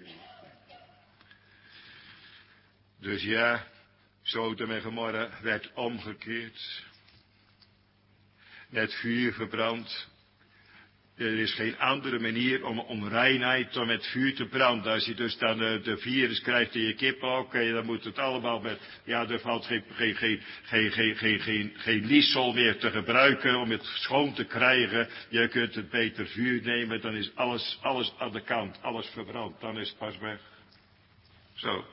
Dus ja, Sodom en Gomorra werd omgekeerd. Met vuur verbrand. Er is geen andere manier om onreinheid om met vuur te branden. Als je dus dan uh, de virus krijgt in je kip ook, en dan moet het allemaal met, ja, er valt geen, geen, geen, geen, geen, geen, geen, geen liesel meer te gebruiken om het schoon te krijgen. Je kunt het beter vuur nemen, dan is alles, alles aan de kant, alles verbrand, dan is het pas weg. Zo.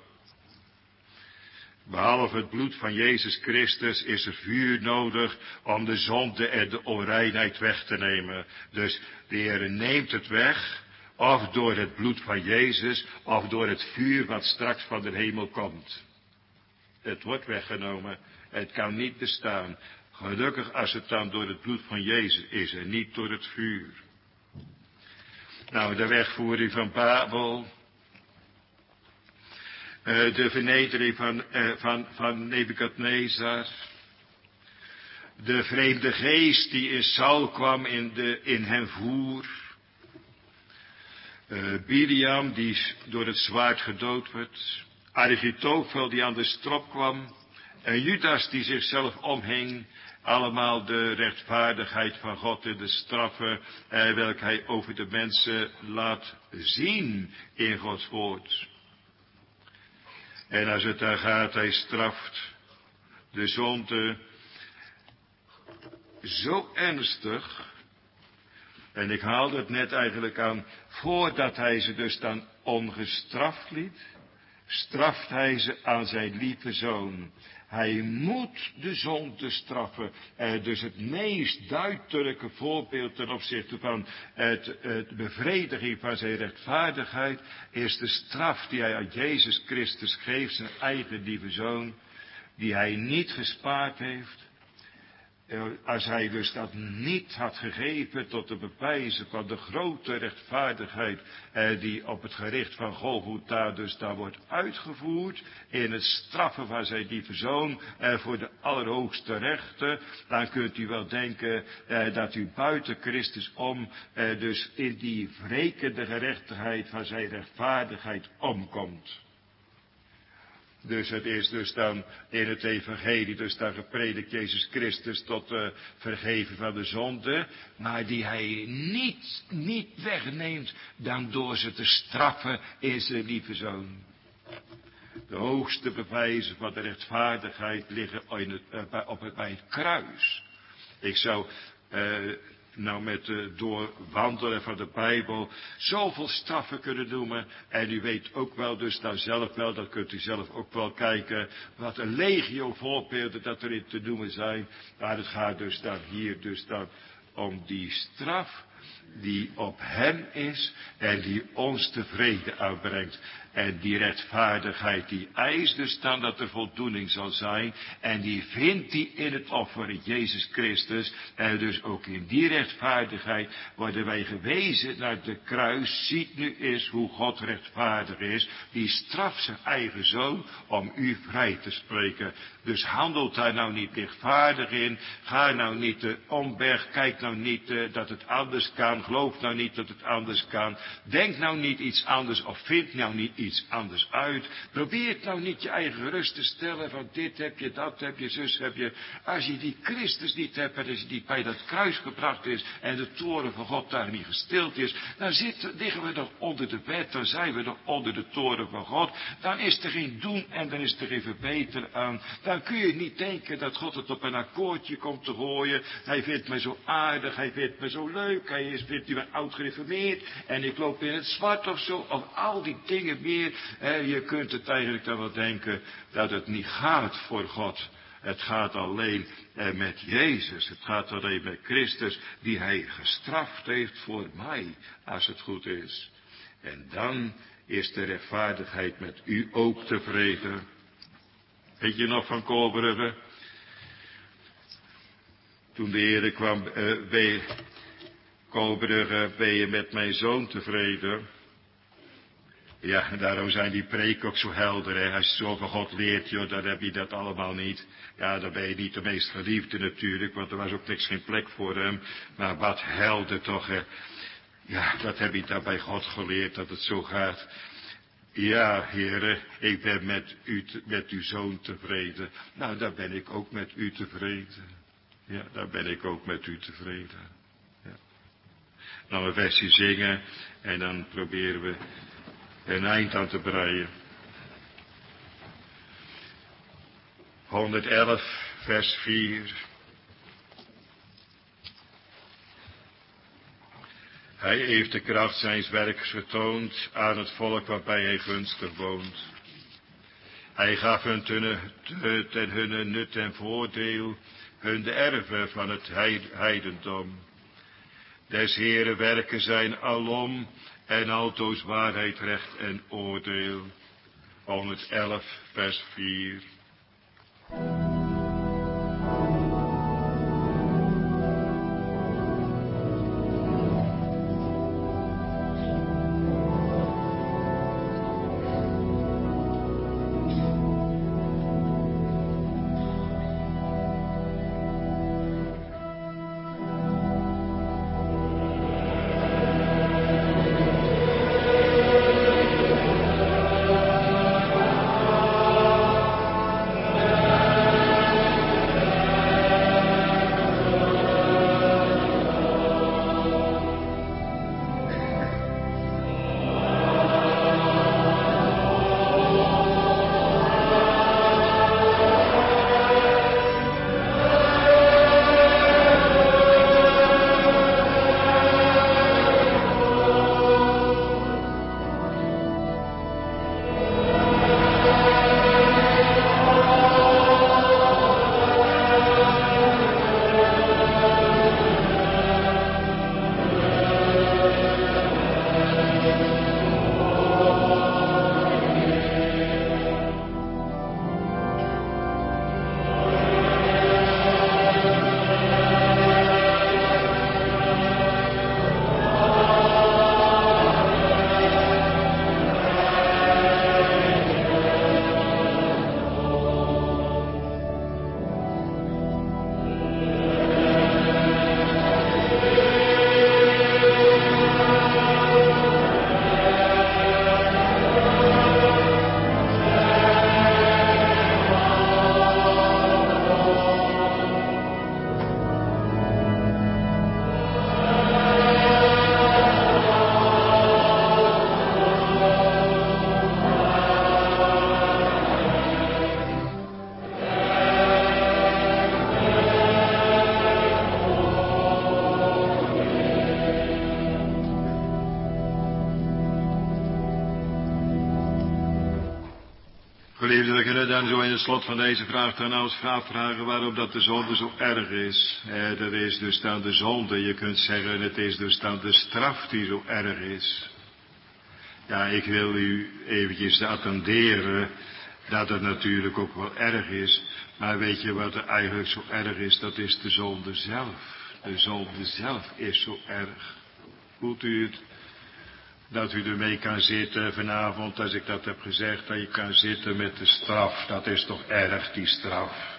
Behalve het bloed van Jezus Christus is er vuur nodig om de zonde en de onreinheid weg te nemen. Dus de Heer neemt het weg, of door het bloed van Jezus, of door het vuur wat straks van de hemel komt. Het wordt weggenomen, het kan niet bestaan. Gelukkig als het dan door het bloed van Jezus is en niet door het vuur. Nou, de wegvoering van Babel. Uh, de vernedering van, uh, van, van Nebukadnezar. De vreemde geest die in Saul kwam in, de, in hem voer. Uh, Biliam die door het zwaard gedood werd. Architofel die aan de strop kwam. En Judas die zichzelf omhing. Allemaal de rechtvaardigheid van God en de straffen uh, welke hij over de mensen laat zien in Gods woord. En als het daar gaat, hij straft de zonde zo ernstig. En ik haalde het net eigenlijk aan, voordat hij ze dus dan ongestraft liet, straft hij ze aan zijn lieve zoon. Hij moet de zonde straffen. Eh, dus het meest duidelijke voorbeeld ten opzichte van het, het bevrediging van zijn rechtvaardigheid is de straf die hij aan Jezus Christus geeft, zijn eigen lieve zoon, die hij niet gespaard heeft. Als hij dus dat niet had gegeven tot de bewijzen van de grote rechtvaardigheid eh, die op het gericht van Golgotha dus daar wordt uitgevoerd in het straffen van zijn lieve zoon eh, voor de allerhoogste rechten, dan kunt u wel denken eh, dat u buiten Christus om eh, dus in die wrekende gerechtigheid van zijn rechtvaardigheid omkomt. Dus het is dus dan in het evangelie, dus dan gepredikt Jezus Christus tot uh, vergeven van de zonde, maar die hij niet, niet wegneemt dan door ze te straffen in zijn lieve zoon. De hoogste bewijzen van de rechtvaardigheid liggen in het, uh, op het, bij het kruis. Ik zou uh, nou met het doorwandelen van de Bijbel zoveel straffen kunnen noemen. En u weet ook wel dus nou zelf wel, dat kunt u zelf ook wel kijken, wat een legio voorbeelden dat erin te noemen zijn. Maar het gaat dus dan hier dus dan om die straf die op hem is en die ons tevreden uitbrengt. En die rechtvaardigheid die eist dus dan dat er voldoening zal zijn. En die vindt hij in het offer in Jezus Christus. En dus ook in die rechtvaardigheid worden wij gewezen naar de kruis. Ziet nu eens hoe God rechtvaardig is. Die straft zijn eigen zoon om u vrij te spreken. Dus handelt daar nou niet lichtvaardig in. Ga nou niet de omweg. Kijk nou niet uh, dat het anders kan. Geloof nou niet dat het anders kan. Denk nou niet iets anders of vind nou niet iets anders uit. Probeer nou niet je eigen rust te stellen van dit heb je, dat heb je, zus heb je. Als je die Christus niet hebt en als je die bij dat kruis gebracht is en de toren van God daar niet gestild is, dan zitten, liggen we nog onder de wet, dan zijn we nog onder de toren van God. Dan is er geen doen en dan is er geen verbeteren aan. Dan kun je niet denken dat God het op een akkoordje komt te gooien. Hij vindt me zo aardig, hij vindt me zo leuk, hij is, vindt me oud gereformeerd en ik loop in het zwart of zo, of al die dingen meer. Je kunt het eigenlijk dan wel denken dat het niet gaat voor God. Het gaat alleen met Jezus. Het gaat alleen met Christus die hij gestraft heeft voor mij, als het goed is. En dan is de rechtvaardigheid met u ook tevreden. Weet je nog van Kolbrugge? Toen de Heer kwam, uh, bij Kolbrugge, ben je met mijn zoon tevreden? Ja, en daarom zijn die preken ook zo helder. Hè. Als je zo van God leert, joh, dan heb je dat allemaal niet. Ja, dan ben je niet de meest geliefde natuurlijk, want er was ook niks geen plek voor hem. Maar wat helder toch, hè. Ja, dat heb je daar bij God geleerd, dat het zo gaat. Ja, heren, ik ben met u, te, met uw zoon tevreden. Nou, daar ben ik ook met u tevreden. Ja, daar ben ik ook met u tevreden. Ja. Nou, een versje zingen en dan proberen we een eind aan te breien. honderdelf, vers vier. Hij heeft de kracht zijns werks getoond aan het volk waarbij hij gunstig woont. Hij gaf hun ten, ten hun nut en voordeel, hun de erven van het heidendom. Des Heeren werken zijn alom en altoos waarheid, recht en oordeel. honderdelf, vers vier.
Amen.
Geliefden, we kunnen dan zo in het slot van deze vraag dan nou eens vragen waarom dat de zonde zo erg is. Eh, dat is dus dan de zonde, je kunt zeggen het is dus dan de straf die zo erg is. Ja, ik wil u eventjes attenderen dat het natuurlijk ook wel erg is. Maar weet je wat er eigenlijk zo erg is? Dat is de zonde zelf. De zonde zelf is zo erg. Voelt u het? Dat u ermee kan zitten vanavond, als ik dat heb gezegd, dat je kan zitten met de straf. Dat is toch erg, die straf.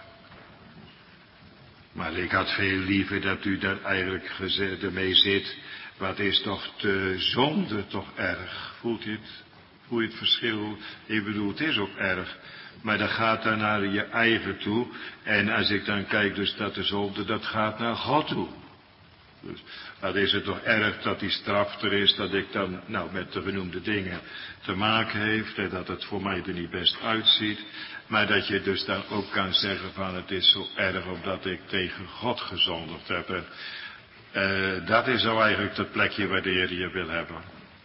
Maar ik had veel liever dat u daar eigenlijk ermee zit. Wat is toch de zonde toch erg? Voelt u het? Voel je het verschil? Ik bedoel, het is ook erg. Maar dat gaat dan naar je eigen toe. En als ik dan kijk dus dat de zonde, dat gaat naar God toe. Dus dat is het toch erg dat die straf er is, dat ik dan nou met de genoemde dingen te maken heeft en dat het voor mij er niet best uitziet. Maar dat je dus dan ook kan zeggen van het is zo erg omdat ik tegen God gezondigd heb. En, uh, dat is nou eigenlijk het plekje waar de Heer je wil hebben.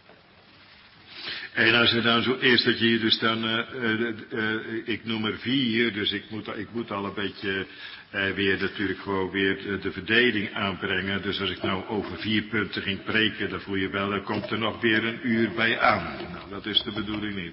En als je dan zo eerst dat je hier dus dan, uh, uh, uh, ik noem er vier, dus ik moet, ik moet al een beetje uh, weer natuurlijk gewoon weer de, de verdeling aanbrengen. Dus als ik nou over vier punten ging preken, dan voel je wel, dan komt er nog weer een uur bij aan. Nou, dat is de bedoeling niet.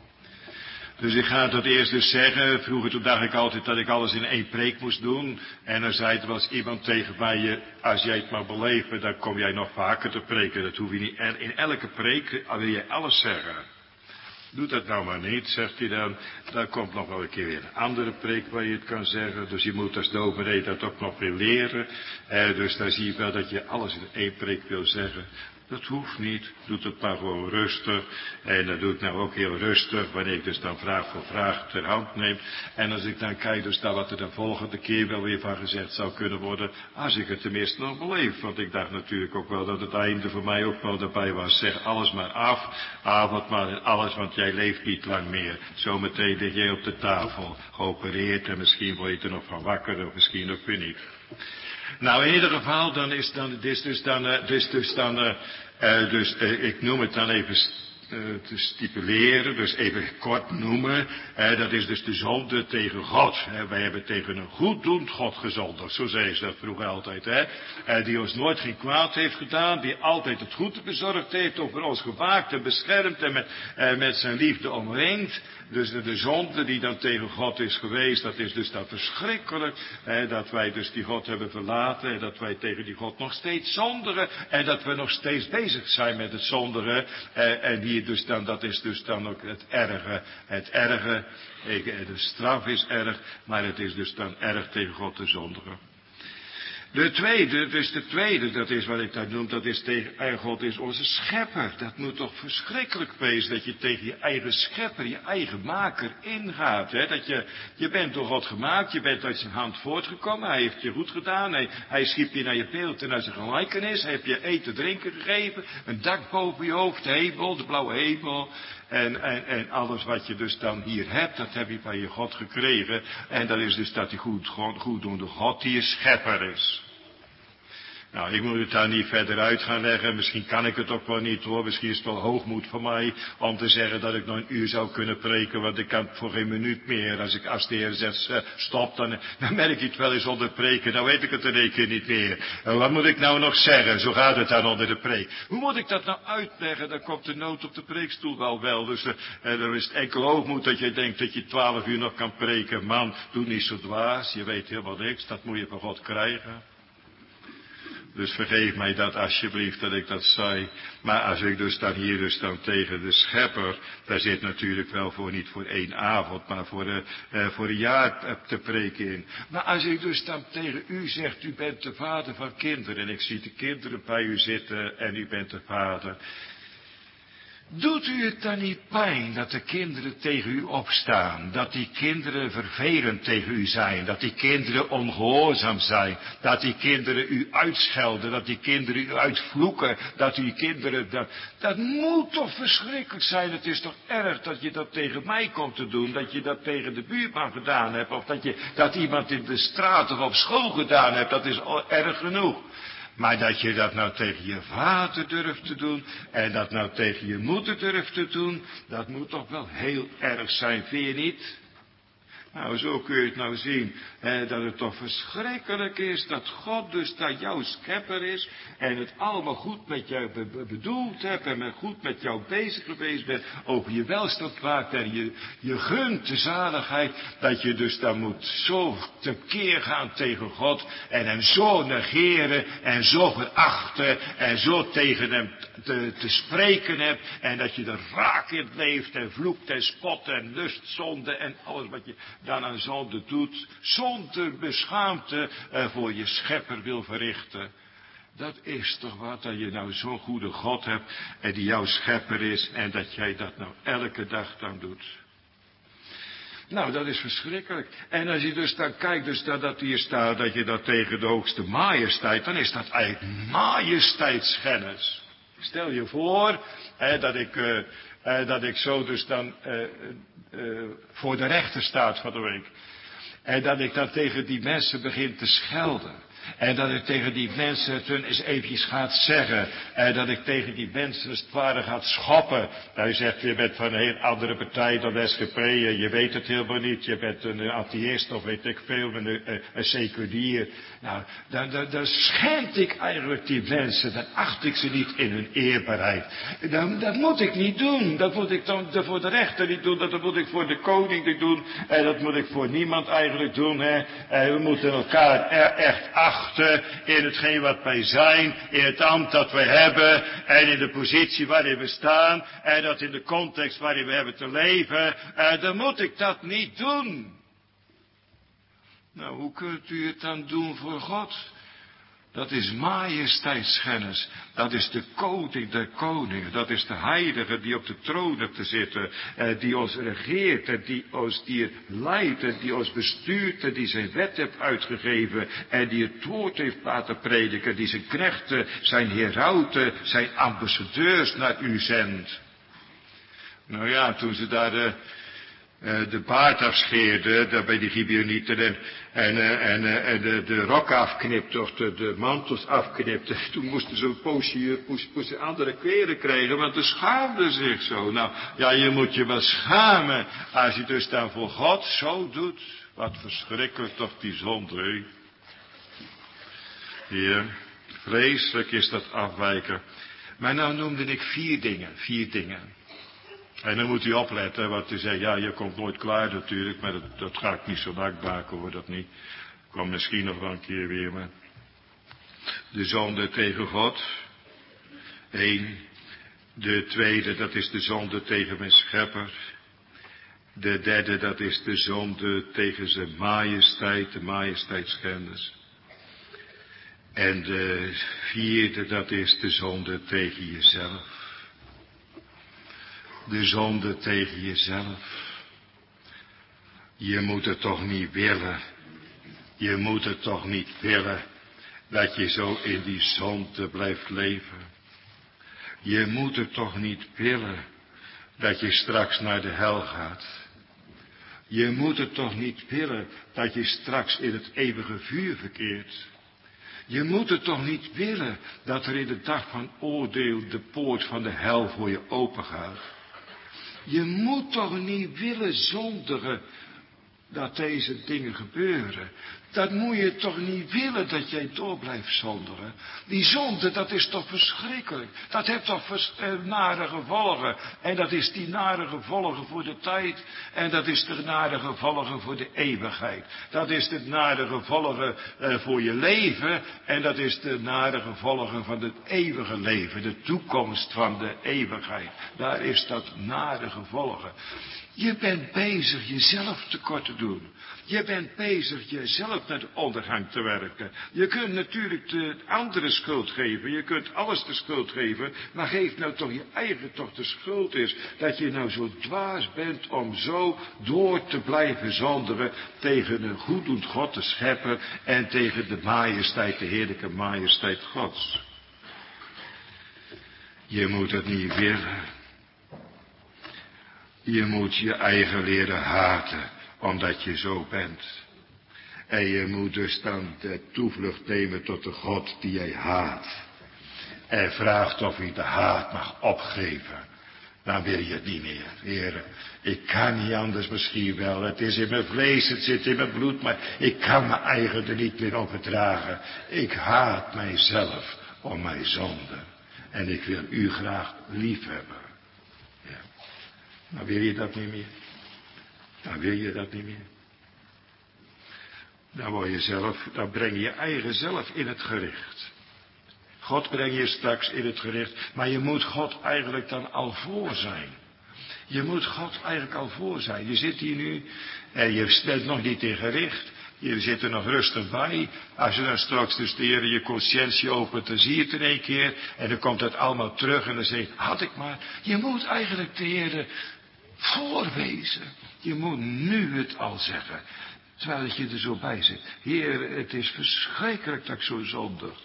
Dus ik ga het eerst dus zeggen, vroeger toen dacht ik altijd dat ik alles in één preek moest doen. En dan zei er wel eens iemand tegen mij, als jij het maar beleeft, dan kom jij nog vaker te preken. Dat hoef je niet. En in elke preek wil jij alles zeggen. Doe dat nou maar niet, zegt hij dan. Dan komt nog wel een keer weer een andere preek waar je het kan zeggen. Dus je moet als dominee dat ook nog weer leren. Eh, dus dan zie je wel dat je alles in één preek wil zeggen. Dat hoeft niet. Doe het maar gewoon rustig. En dat doe ik nou ook heel rustig. Wanneer ik dus dan vraag voor vraag ter hand neem. En als ik dan kijk dus naar wat er de volgende keer wel weer van gezegd zou kunnen worden. Als ik het tenminste nog beleef. Want ik dacht natuurlijk ook wel dat het einde voor mij ook wel erbij was. Zeg alles maar af. Avond maar en alles. Want jij leeft niet lang meer. Zometeen lig jij op de tafel. Geopereerd. En misschien word je er nog van wakker. Of misschien ook weer niet. Nou, in ieder geval, dan is dan, dit is dus dan, uh, dit is dus dan, uh, uh, dus uh, ik noem het dan even uh, te stipuleren, dus even kort noemen. Uh, dat is dus de zonde tegen God. Uh, wij hebben tegen een goeddoend God gezondigd, zo zei ze dat vroeger altijd. Hè? Uh, die ons nooit geen kwaad heeft gedaan, die altijd het goede bezorgd heeft, over ons gewaakt en beschermd en met, uh, met zijn liefde omringd. Dus de, de zonde die dan tegen God is geweest, dat is dus dan verschrikkelijk. Hè, dat wij dus die God hebben verlaten en dat wij tegen die God nog steeds zondigen. En dat we nog steeds bezig zijn met het zondigen. Eh, en hier dus dan, dat is dus dan ook het erge. Het erge, ik, de straf is erg, maar het is dus dan erg tegen God te zondigen. De tweede, dus de tweede, dat is wat ik daar noem, dat is tegen, en God is onze schepper. Dat moet toch verschrikkelijk wezen, dat je tegen je eigen schepper, je eigen maker ingaat. Hè? Dat je, je bent door God gemaakt, je bent uit zijn hand voortgekomen, hij heeft je goed gedaan, hij, hij schiep je naar je beeld en naar zijn gelijkenis, hij heeft je eten, drinken gegeven, een dak boven je hoofd, de hemel, de blauwe hemel. En, en, en alles wat je dus dan hier hebt, dat heb je van je God gekregen. En dat is dus dat die goed, goed, goeddoende God die je schepper is. Nou, ik moet het daar niet verder uit gaan leggen. Misschien kan ik het ook wel niet hoor. Misschien is het wel hoogmoed van mij om te zeggen dat ik nog een uur zou kunnen preken. Want ik kan voor geen minuut meer. Als ik als de Heer zegt uh, stop, dan, dan merk ik het wel eens onder preken. Dan weet ik het in één keer niet meer. En wat moet ik nou nog zeggen? Zo gaat het dan onder de preek. Hoe moet ik dat nou uitleggen? Dan komt de nood op de preekstoel wel wel. Dus uh, er is enkel hoogmoed dat je denkt dat je twaalf uur nog kan preken. Man, doe niet zo dwaas. Je weet helemaal niks. Dat moet je van God krijgen. Dus vergeef mij dat alsjeblieft dat ik dat zei. Maar als ik dus dan hier dus dan tegen de schepper, daar zit natuurlijk wel voor niet voor één avond, maar voor, de, uh, voor een jaar te preken in. Maar als ik dus dan tegen u zeg, u bent de vader van kinderen en ik zie de kinderen bij u zitten en u bent de vader. Doet u het dan niet pijn dat de kinderen tegen u opstaan? Dat die kinderen vervelend tegen u zijn? Dat die kinderen ongehoorzaam zijn? Dat die kinderen u uitschelden? Dat die kinderen u uitvloeken? Dat die kinderen... Dat, dat moet toch verschrikkelijk zijn? Het is toch erg dat je dat tegen mij komt te doen? Dat je dat tegen de buurman gedaan hebt? Of dat je dat iemand in de straat of op school gedaan hebt? Dat is al erg genoeg. Maar dat je dat nou tegen je vader durft te doen en dat nou tegen je moeder durft te doen, dat moet toch wel heel erg zijn, vind je niet? Nou, zo kun je het nou zien, hè, dat het toch verschrikkelijk is dat God dus dat jouw schepper is en het allemaal goed met jou be- be- bedoeld hebt en met goed met jou bezig geweest bent, over je welstand maakt en je, je gunt de zaligheid, dat je dus dan moet zo tekeer gaan tegen God en hem zo negeren en zo verachten en zo tegen hem te, te spreken hebt en dat je er raak in leeft en vloekt en spot en lust, zonde en alles wat je dan aan zonde doet, zonder beschaamte uh, voor je schepper wil verrichten. Dat is toch wat, dat je nou zo'n goede God hebt en die jouw schepper is en dat jij dat nou elke dag dan doet. Nou, dat is verschrikkelijk. En als je dus dan kijkt, dus dat, dat hier staat, dat je dat tegen de hoogste majesteit, dan is dat eigenlijk majesteitsschennis. Stel je voor, hè, dat ik, uh, uh, dat ik zo dus dan uh, uh, voor de rechter staat van de week. En dat ik dan tegen die mensen begin te schelden. En dat ik tegen die mensen het hun eens eventjes gaat zeggen. En dat ik tegen die mensen als het ware gaat schoppen. Hij zegt, je bent van een heel andere partij dan S G P. Je weet het helemaal niet. Je bent een atheïst of weet ik veel. Een, een, een seculier. Nou, dan, dan, dan schend ik eigenlijk die mensen. Dan acht ik ze niet in hun eerbaarheid. Dan, dat moet ik niet doen. Dat moet ik dan voor de rechter niet doen. Dat moet ik voor de koning niet doen. En dat moet ik voor niemand eigenlijk doen. Hè. En we moeten elkaar er echt achten. In hetgeen wat wij zijn, in het ambt dat wij hebben en in de positie waarin we staan en dat in de context waarin we hebben te leven, en dan moet ik dat niet doen. Nou, hoe kunt u het dan doen voor God? Dat is majesteitsschennis. Dat is de koning der koningen. Dat is de heilige die op de troon hebt te zitten. Eh, die ons regeert en die ons die leidt en die ons bestuurt en die zijn wet heeft uitgegeven. En die het woord heeft laten prediken. Die zijn knechten, zijn herauten, zijn ambassadeurs naar u zendt. Nou ja, toen ze daar de, uh, de baard afscheerde, daar bij die Gibeonieten en, en, uh, en, uh, en de, de rok afknipte of de, de mantels afknipte, toen moesten ze een poosje, moest, moesten andere kleren krijgen, want ze schaamden zich zo. Nou, ja, je moet je wel schamen als je dus dan voor God zo doet. Wat verschrikkelijk toch die zonde, hè? Hier, vreselijk is dat afwijken. Maar nou noemde ik vier dingen, vier dingen. En dan moet u opletten, want u zegt, ja, je komt nooit klaar natuurlijk, maar dat, dat ga ik niet zo lang maken, hoor, dat niet. Kom misschien nog wel een keer weer, maar. De zonde tegen God. Eén. De tweede, dat is de zonde tegen mijn schepper. De derde, dat is de zonde tegen zijn majesteit, de majesteitsschennis. En de vierde, dat is de zonde tegen jezelf. De zonde tegen jezelf. Je moet het toch niet willen. Je moet het toch niet willen dat je zo in die zonde blijft leven. Je moet het toch niet willen dat je straks naar de hel gaat. Je moet het toch niet willen dat je straks in het eeuwige vuur verkeert. Je moet het toch niet willen dat er in de dag van oordeel de poort van de hel voor je open gaat. Je moet toch niet willen zondigen dat deze dingen gebeuren. Dat moet je toch niet willen dat jij door blijft zondigen. Die zonde, dat is toch verschrikkelijk. Dat heeft toch vers, eh, nare gevolgen. En dat is die nare gevolgen voor de tijd. En dat is de nare gevolgen voor de eeuwigheid. Dat is de nare gevolgen eh, voor je leven. En dat is de nare gevolgen van het eeuwige leven. De toekomst van de eeuwigheid. Daar is dat nare gevolgen. Je bent bezig jezelf tekort te doen. Je bent bezig jezelf naar de ondergang te werken. Je kunt natuurlijk de andere schuld geven. Je kunt alles de schuld geven. Maar geef nou toch je eigen toch de schuld is. Dat je nou zo dwaas bent om zo door te blijven zondigen tegen een goeddoend God te scheppen. En tegen de majesteit, de heerlijke majesteit Gods. Je moet het niet willen. Je moet je eigen leren haten, omdat je zo bent. En je moet dus dan de toevlucht nemen tot de God die jij haat. En vraagt of hij de haat mag opgeven. Dan wil je het niet meer. Heer, ik kan niet anders misschien wel. Het is in mijn vlees, het zit in mijn bloed, maar ik kan me eigen er niet meer op verdragen. Ik haat mijzelf om mijn zonde. En ik wil u graag lief hebben. Ja. Maar wil je dat niet meer? Dan wil je dat niet meer. Dan word je zelf, dan breng je je eigen zelf in het gericht. God breng je straks in het gericht, maar je moet God eigenlijk dan al voor zijn. Je moet God eigenlijk al voor zijn. Je zit hier nu en je bent nog niet in gericht. Je zit er nog rustig bij. Als je dan straks dus de Heer je conscientie opent, dan zie je het in één keer. En dan komt het allemaal terug en dan zeg je, had ik maar. Je moet eigenlijk de Heer voorwezen. Je moet nu het al zeggen. Terwijl dat je er zo bij zit. Heer, het is verschrikkelijk dat ik zo zondig.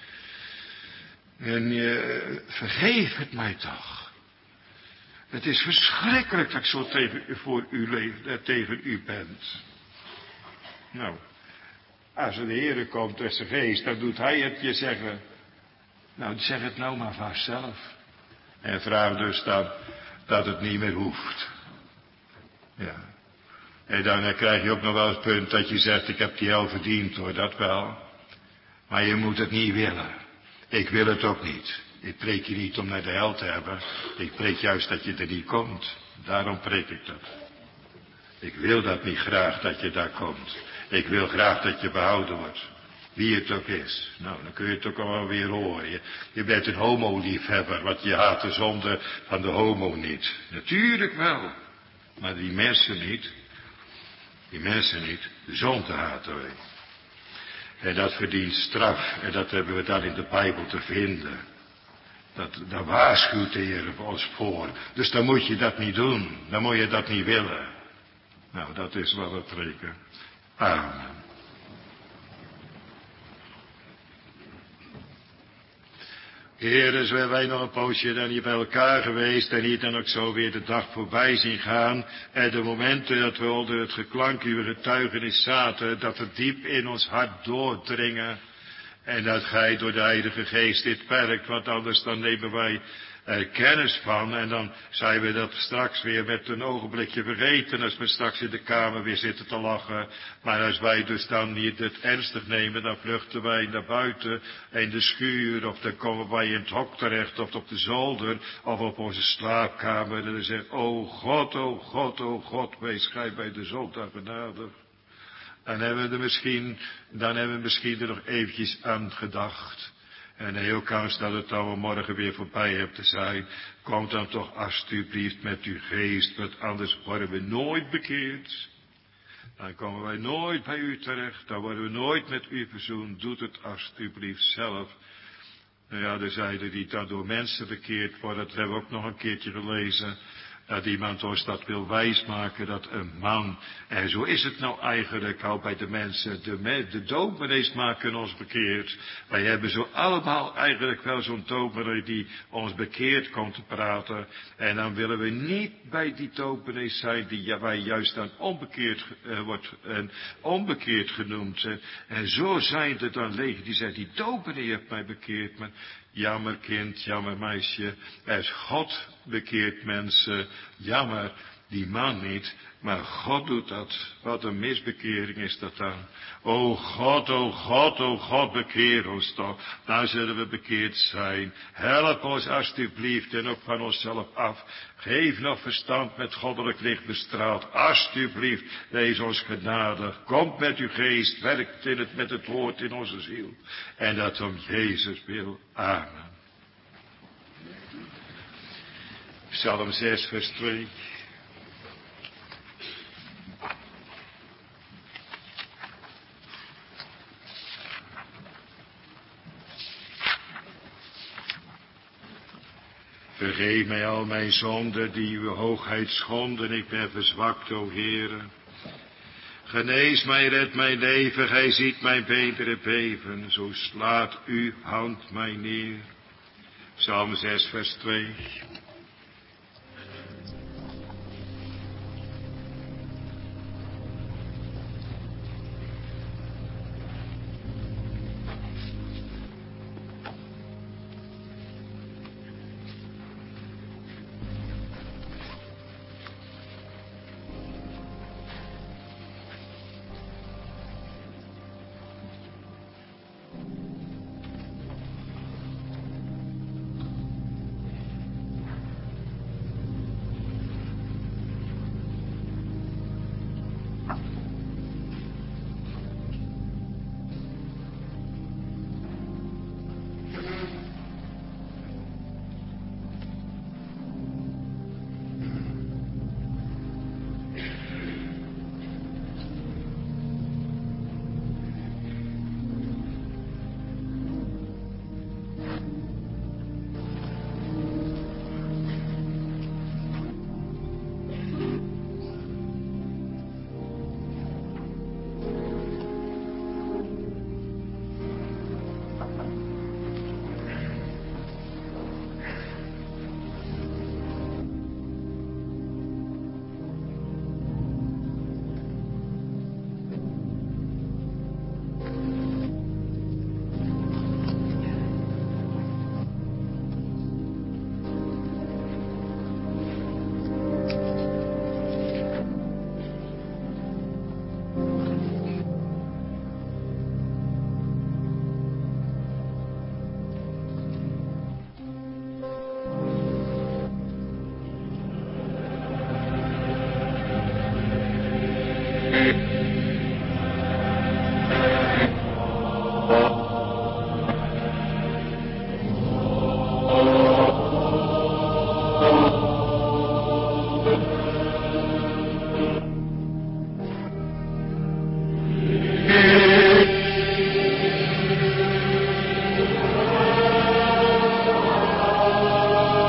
En uh, vergeef het mij toch. Het is verschrikkelijk dat ik zo tegen u, voor u leef, uh, tegen u bent. Nou, als de Heer komt met zijn geest, dan doet hij het je zeggen. Nou, zeg het nou maar vast zelf. En vraag dus dan dat het niet meer hoeft. Ja. En dan krijg je ook nog wel het punt dat je zegt, ik heb die hel verdiend hoor, dat wel. Maar je moet het niet willen. Ik wil het ook niet. Ik preek je niet om naar de hel te hebben. Ik preek juist dat je er niet komt. Daarom preek ik dat. Ik wil dat niet graag dat je daar komt. Ik wil graag dat je behouden wordt. Wie het ook is. Nou, dan kun je het ook al weer horen. Je, je bent een homoliefhebber, want je haat de zonde van de homo niet. Natuurlijk wel. Maar die mensen niet. Die mensen niet. De zonde haten wij. En dat verdient straf. En dat hebben we dan in de Bijbel te vinden. Dat, daar waarschuwt de Heer ons voor. Dus dan moet je dat niet doen. Dan moet je dat niet willen. Nou, dat is wat we preken. Amen. Heer, zijn wij nog een poosje dan hier bij elkaar geweest en hier dan ook zo weer de dag voorbij zien gaan. En de momenten dat we onder het geklank uw getuigenis zaten, dat het diep in ons hart doordringen. En dat gij door de Heilige Geest dit werkt, want anders dan nemen wij er kennis van. En dan zijn we dat straks weer met een ogenblikje vergeten als we straks in de kamer weer zitten te lachen. Maar als wij dus dan niet het ernstig nemen, dan vluchten wij naar buiten in de schuur. Of dan komen wij in het hok terecht, of op de zolder, of op onze slaapkamer. En dan zeggen, o God, o God, o God, wees gij bij de zondag genadig. Dan hebben we er misschien, dan hebben we misschien er nog eventjes aan gedacht. En heel kans dat het dan morgen weer voorbij hebt te zijn. Kom dan toch alstublieft met uw geest, want anders worden we nooit bekeerd. Dan komen wij nooit bij u terecht, dan worden we nooit met u verzoend. Doet het alstublieft zelf. Nou ja, er zeiden die dan door mensen bekeerd worden, dat hebben we ook nog een keertje gelezen. Dat iemand ons dat wil wijsmaken, dat een man, en zo is het nou eigenlijk al bij de mensen, de, me, de dominees maken ons bekeerd. Wij hebben zo allemaal eigenlijk wel zo'n dominee die ons bekeerd komt te praten. En dan willen we niet bij die dominees zijn die ja, wij juist dan onbekeerd uh, wordt, en onbekeerd genoemd. En, en zo zijn er dan leeg die zeggen, die dominee heeft mij bekeerd, maar jammer kind, jammer meisje, er is God bekeert mensen, jammer die man niet, maar God doet dat. Wat een misbekering is dat dan. O God, o God, o God, bekeer ons toch. Dan zullen we bekeerd zijn. Help ons alstublieft en ook van onszelf af. Geef nog verstand met goddelijk licht bestraald. Alstublieft, wees ons genadig. Komt met uw geest, werkt in het, met het woord in onze ziel. En dat om Jezus wil. Amen. Psalm zes, vers twee. Vergeef mij al mijn zonden die uw hoogheid schonden, ik ben verzwakt, o Heere. Genees mij, red mijn leven, gij ziet mijn beenderen beven, zo slaat uw hand mij neer. Psalm zes, vers twee.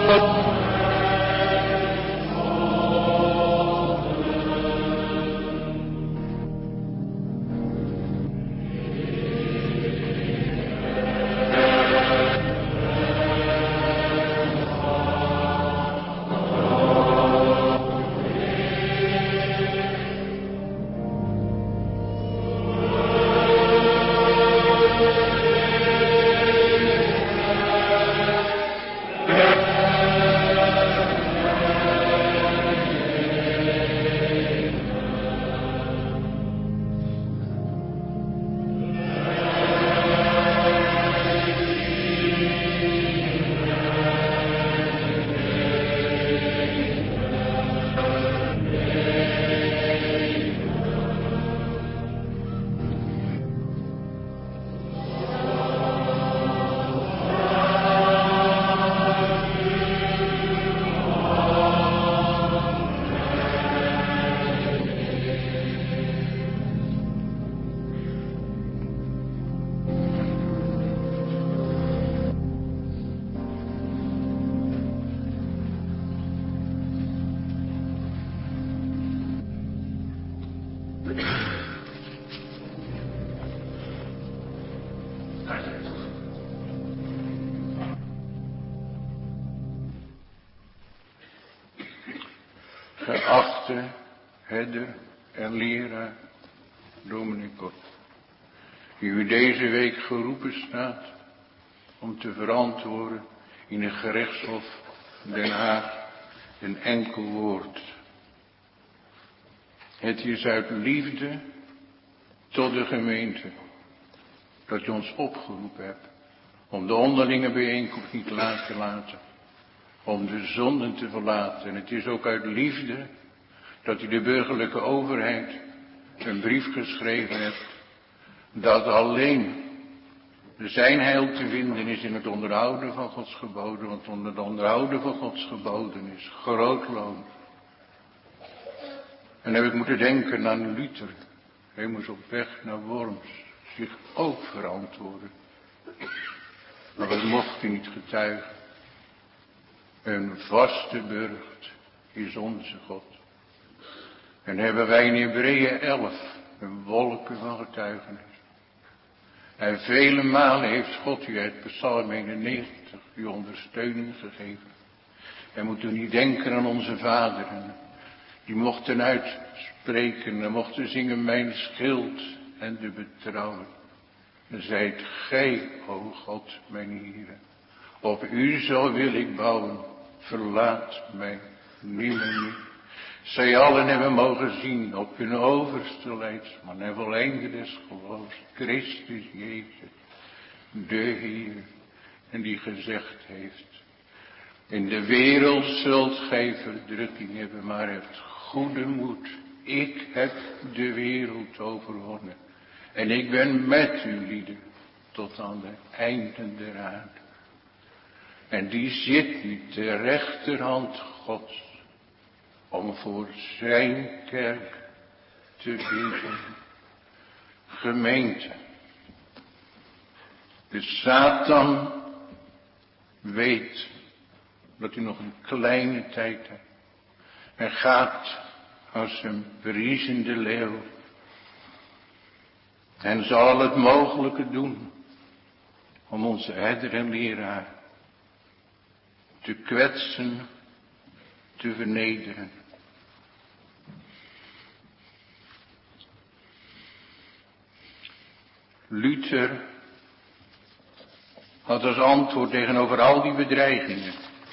Geachte herder en leraar, dominee Kort, die u deze week geroepen staat om te verantwoorden in het gerechtshof Den Haag een enkel woord. Het is uit liefde tot de gemeente dat u ons opgeroepen hebt om de onderlinge bijeenkomst niet laat te laten, om de zonden te verlaten. En het is ook uit liefde dat u de burgerlijke overheid een brief geschreven hebt dat alleen zijn heil te vinden is in het onderhouden van Gods geboden, want onder het onderhouden van Gods geboden is groot loon. En heb ik moeten denken aan Luther. Hij moest op weg naar Worms zich ook verantwoorden. Maar dat mocht hij niet getuigen. Een vaste burcht is onze God. En hebben wij in Hebreeën elf een wolken van getuigenis. En vele malen heeft God u uit Psalm eenennegentig uw ondersteuning gegeven. En moet u niet denken aan onze vaderen. Die mochten uitspreken en mochten zingen mijn schild en de betrouwen. Zijt gij, o God, mijn Heere. Op u zo wil ik bouwen. Verlaat mij nimmer niet. Zij allen hebben mogen zien op hun overste leidsman en voleinde des geloofs, Christus Jezus, de Heer, en die gezegd heeft: in de wereld zult gij verdrukking hebben, maar hebt goede moed. Ik heb de wereld overwonnen. En ik ben met u, lieden, tot aan de einden der aarde. En die zit nu ter rechterhand Gods, om voor zijn kerk te bidden. Gemeente, de Satan weet dat u nog een kleine tijd hebt. En gaat als een briesende leeuw. En zal het mogelijke doen om onze herder en leraar te kwetsen, te vernederen. Luther had als antwoord tegenover al die bedreigingen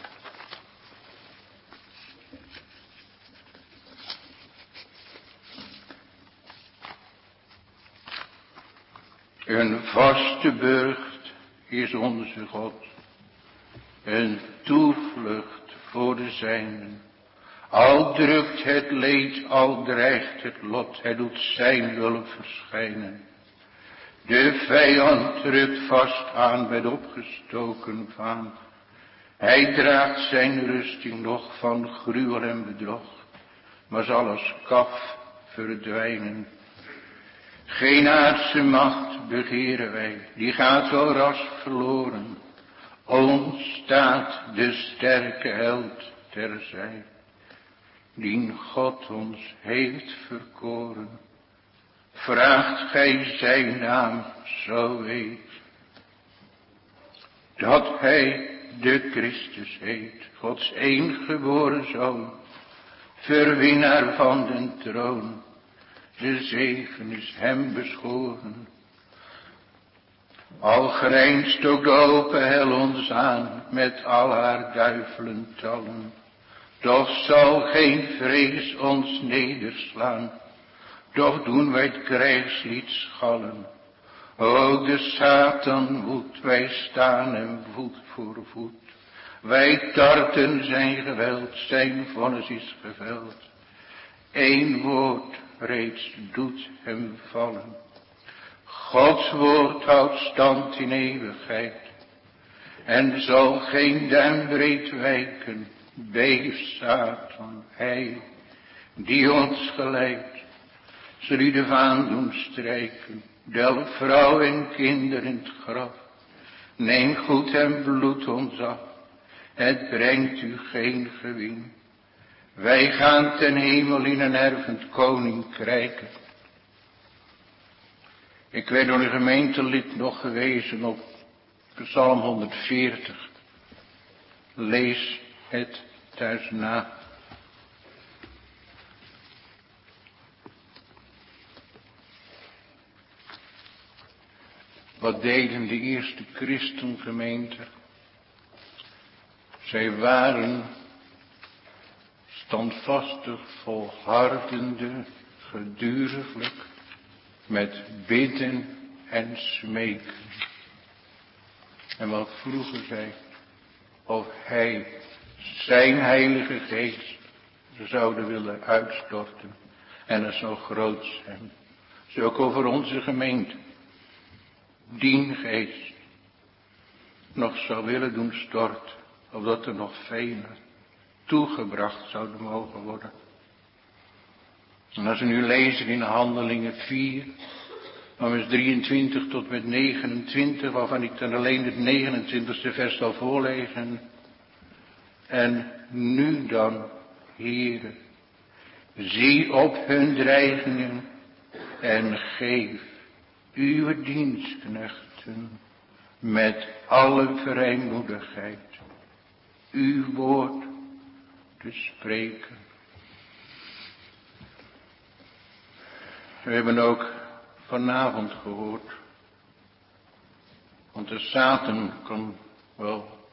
een vaste burcht is onze God, een toevlucht voor de zijnen. Al drukt het leed, al dreigt het lot, hij doet zijn hulp verschijnen. De vijand drukt vast aan met opgestoken vaan. Hij draagt zijn rusting nog van gruwel en bedrog, maar zal als kaf verdwijnen. Geen aardse macht begeren wij, die gaat zo ras verloren. Ons staat de sterke held terzij, dien God ons heeft verkoren. Vraagt gij zijn naam, zo weet, dat hij de Christus heet, Gods eengeboren Zoon, verwinnaar van den troon. De zegen is hem beschoren. Al grijnst ook de open hel ons aan, met al haar duivelentallen, toch zal geen vrees ons nederslaan, doch doen wij het krijgslied schallen. O, de Satan woedt, wij staan hem voet voor voet. Wij tarten zijn geweld, zijn vonnis is geveld. Eén woord reeds doet hem vallen. Gods woord houdt stand in eeuwigheid, en zal geen duimbreed wijken. Beef Satan, hij die ons geleidt, zal u de vaan doen strijken. Delf vrouw en kinderen in het graf, neem goed en bloed ons af, het brengt u geen gewin. Wij gaan ten hemel in een ervend koninkrijk. Ik werd door een gemeentelid nog gewezen op Psalm honderdveertig. Lees het thuis na. Wat deden de eerste christengemeenten? Zij waren standvastig, volhardende, geduriglijk, met bidden en smeken. En wat vroegen zij? Of hij zijn heilige geest zouden willen uitstorten. En het zou groot zijn. Zo ook over onze gemeente. Dien geest nog zou willen doen storten, opdat er nog velen toegebracht zouden mogen worden. En als we nu lezen in Handelingen vier, van vers drieëntwintig tot met negenentwintig, waarvan ik dan alleen het negenentwintigste vers zal voorlezen. En nu dan, Heere, zie op hun dreigingen en geef uw dienstknechten met alle vrijmoedigheid uw woord te spreken. We hebben ook vanavond gehoord, want de Satan kan wel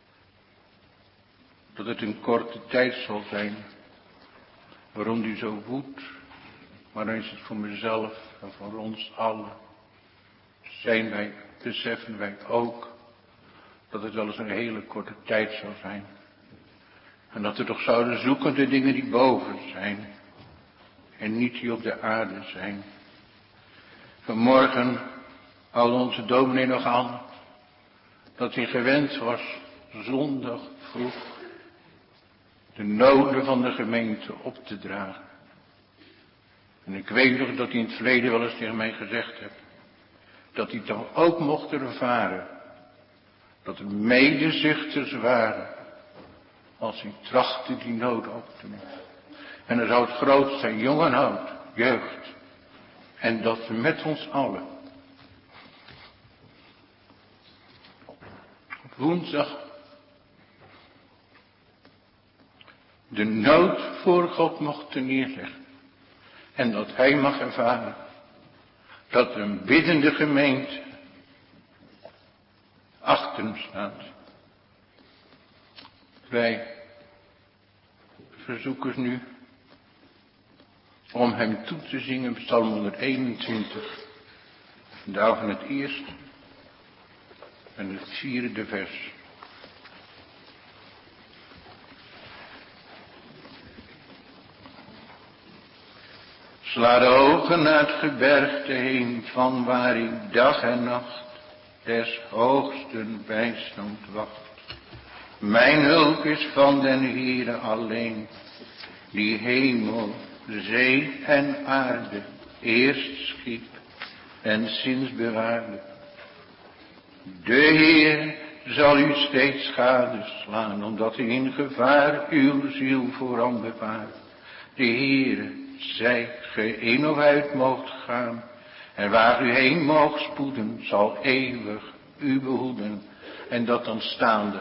dat het een korte tijd zal zijn waarom die zo woedt, maar dan is het voor mezelf en voor ons allen. Zijn wij, beseffen wij ook dat het wel eens een hele korte tijd zal zijn. En dat we toch zouden zoeken de dingen die boven zijn en niet die op de aarde zijn. Vanmorgen haalde onze dominee nog aan dat hij gewend was zondag vroeg de noden van de gemeente op te dragen. En ik weet nog dat hij in het verleden wel eens tegen mij gezegd heeft dat hij dan ook mocht ervaren dat er medezuchters waren als hij trachtte die nood op te nemen. En er zou het groot zijn, jong en oud, jeugd. En dat we met ons allen op woensdag de nood voor God mochten neerleggen. En dat hij mag ervaren dat een biddende gemeente achter hem staat. Wij verzoeken nu om hem toe te zingen, Psalm honderdeenentwintig. Daarvan het eerste en het vierde vers. Sla de ogen naar het gebergte heen, van waar ik dag en nacht des hoogsten bijstand wacht. Mijn hulp is van den Heere alleen, die hemel, zee en aarde eerst schiep en sinds bewaarde. De Heer zal u steeds gadeslaan, omdat u in gevaar uw ziel vooral bewaart. De Heere, zij ge in of uit moogt gaan, en waar u heen moogt spoeden, zal eeuwig u behoeden. En dat dan staande.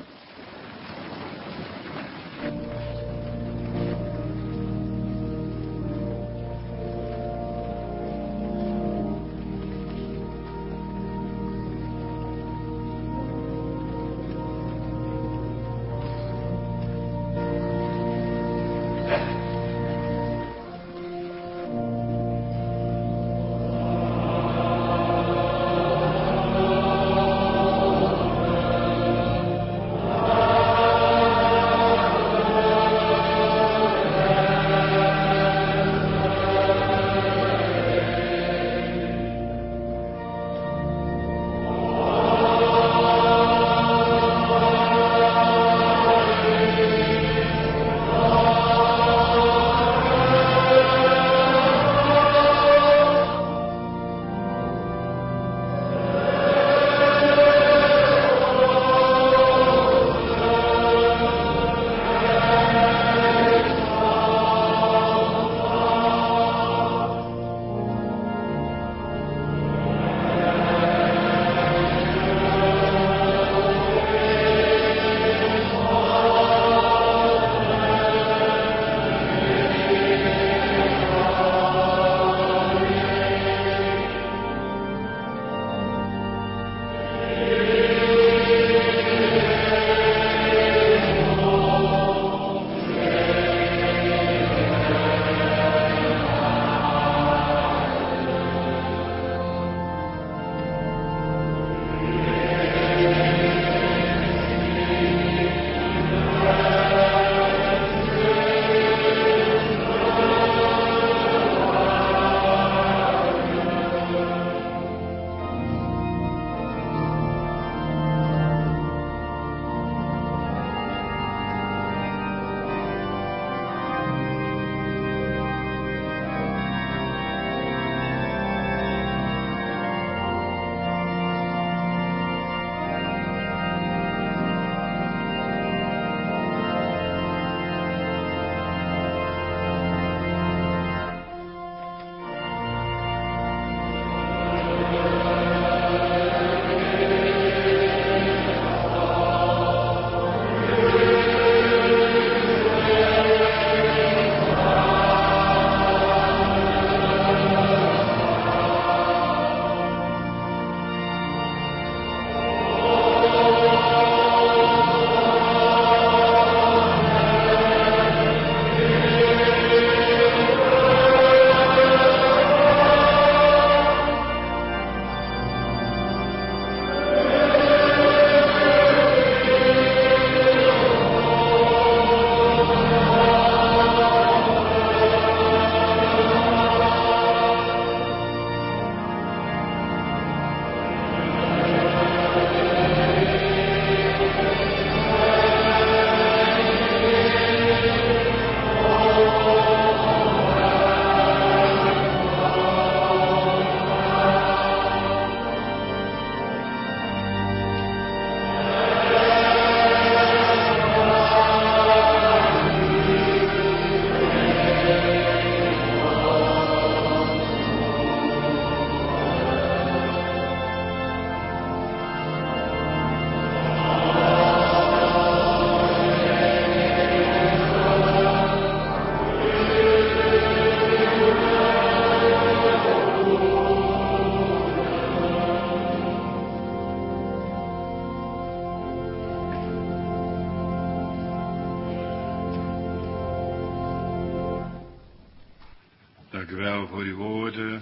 Dank u wel voor uw woorden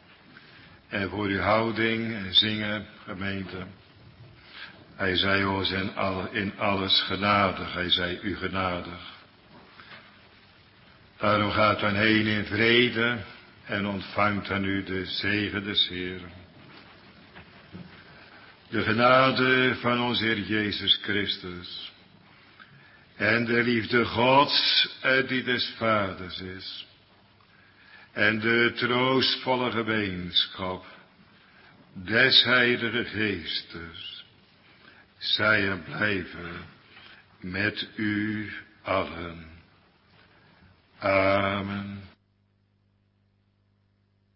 en voor uw houding en zingen, gemeente. Hij zei ons in, al, in alles genadig, hij zei u genadig. Daarom gaat dan heen in vrede en ontvangt aan u de zegen des Heeren. De genade van onze Heer Jezus Christus en de liefde Gods die des Vaders is en de troostvolle gemeenschap des Heilige Geestes zij er blijven met u allen. Amen.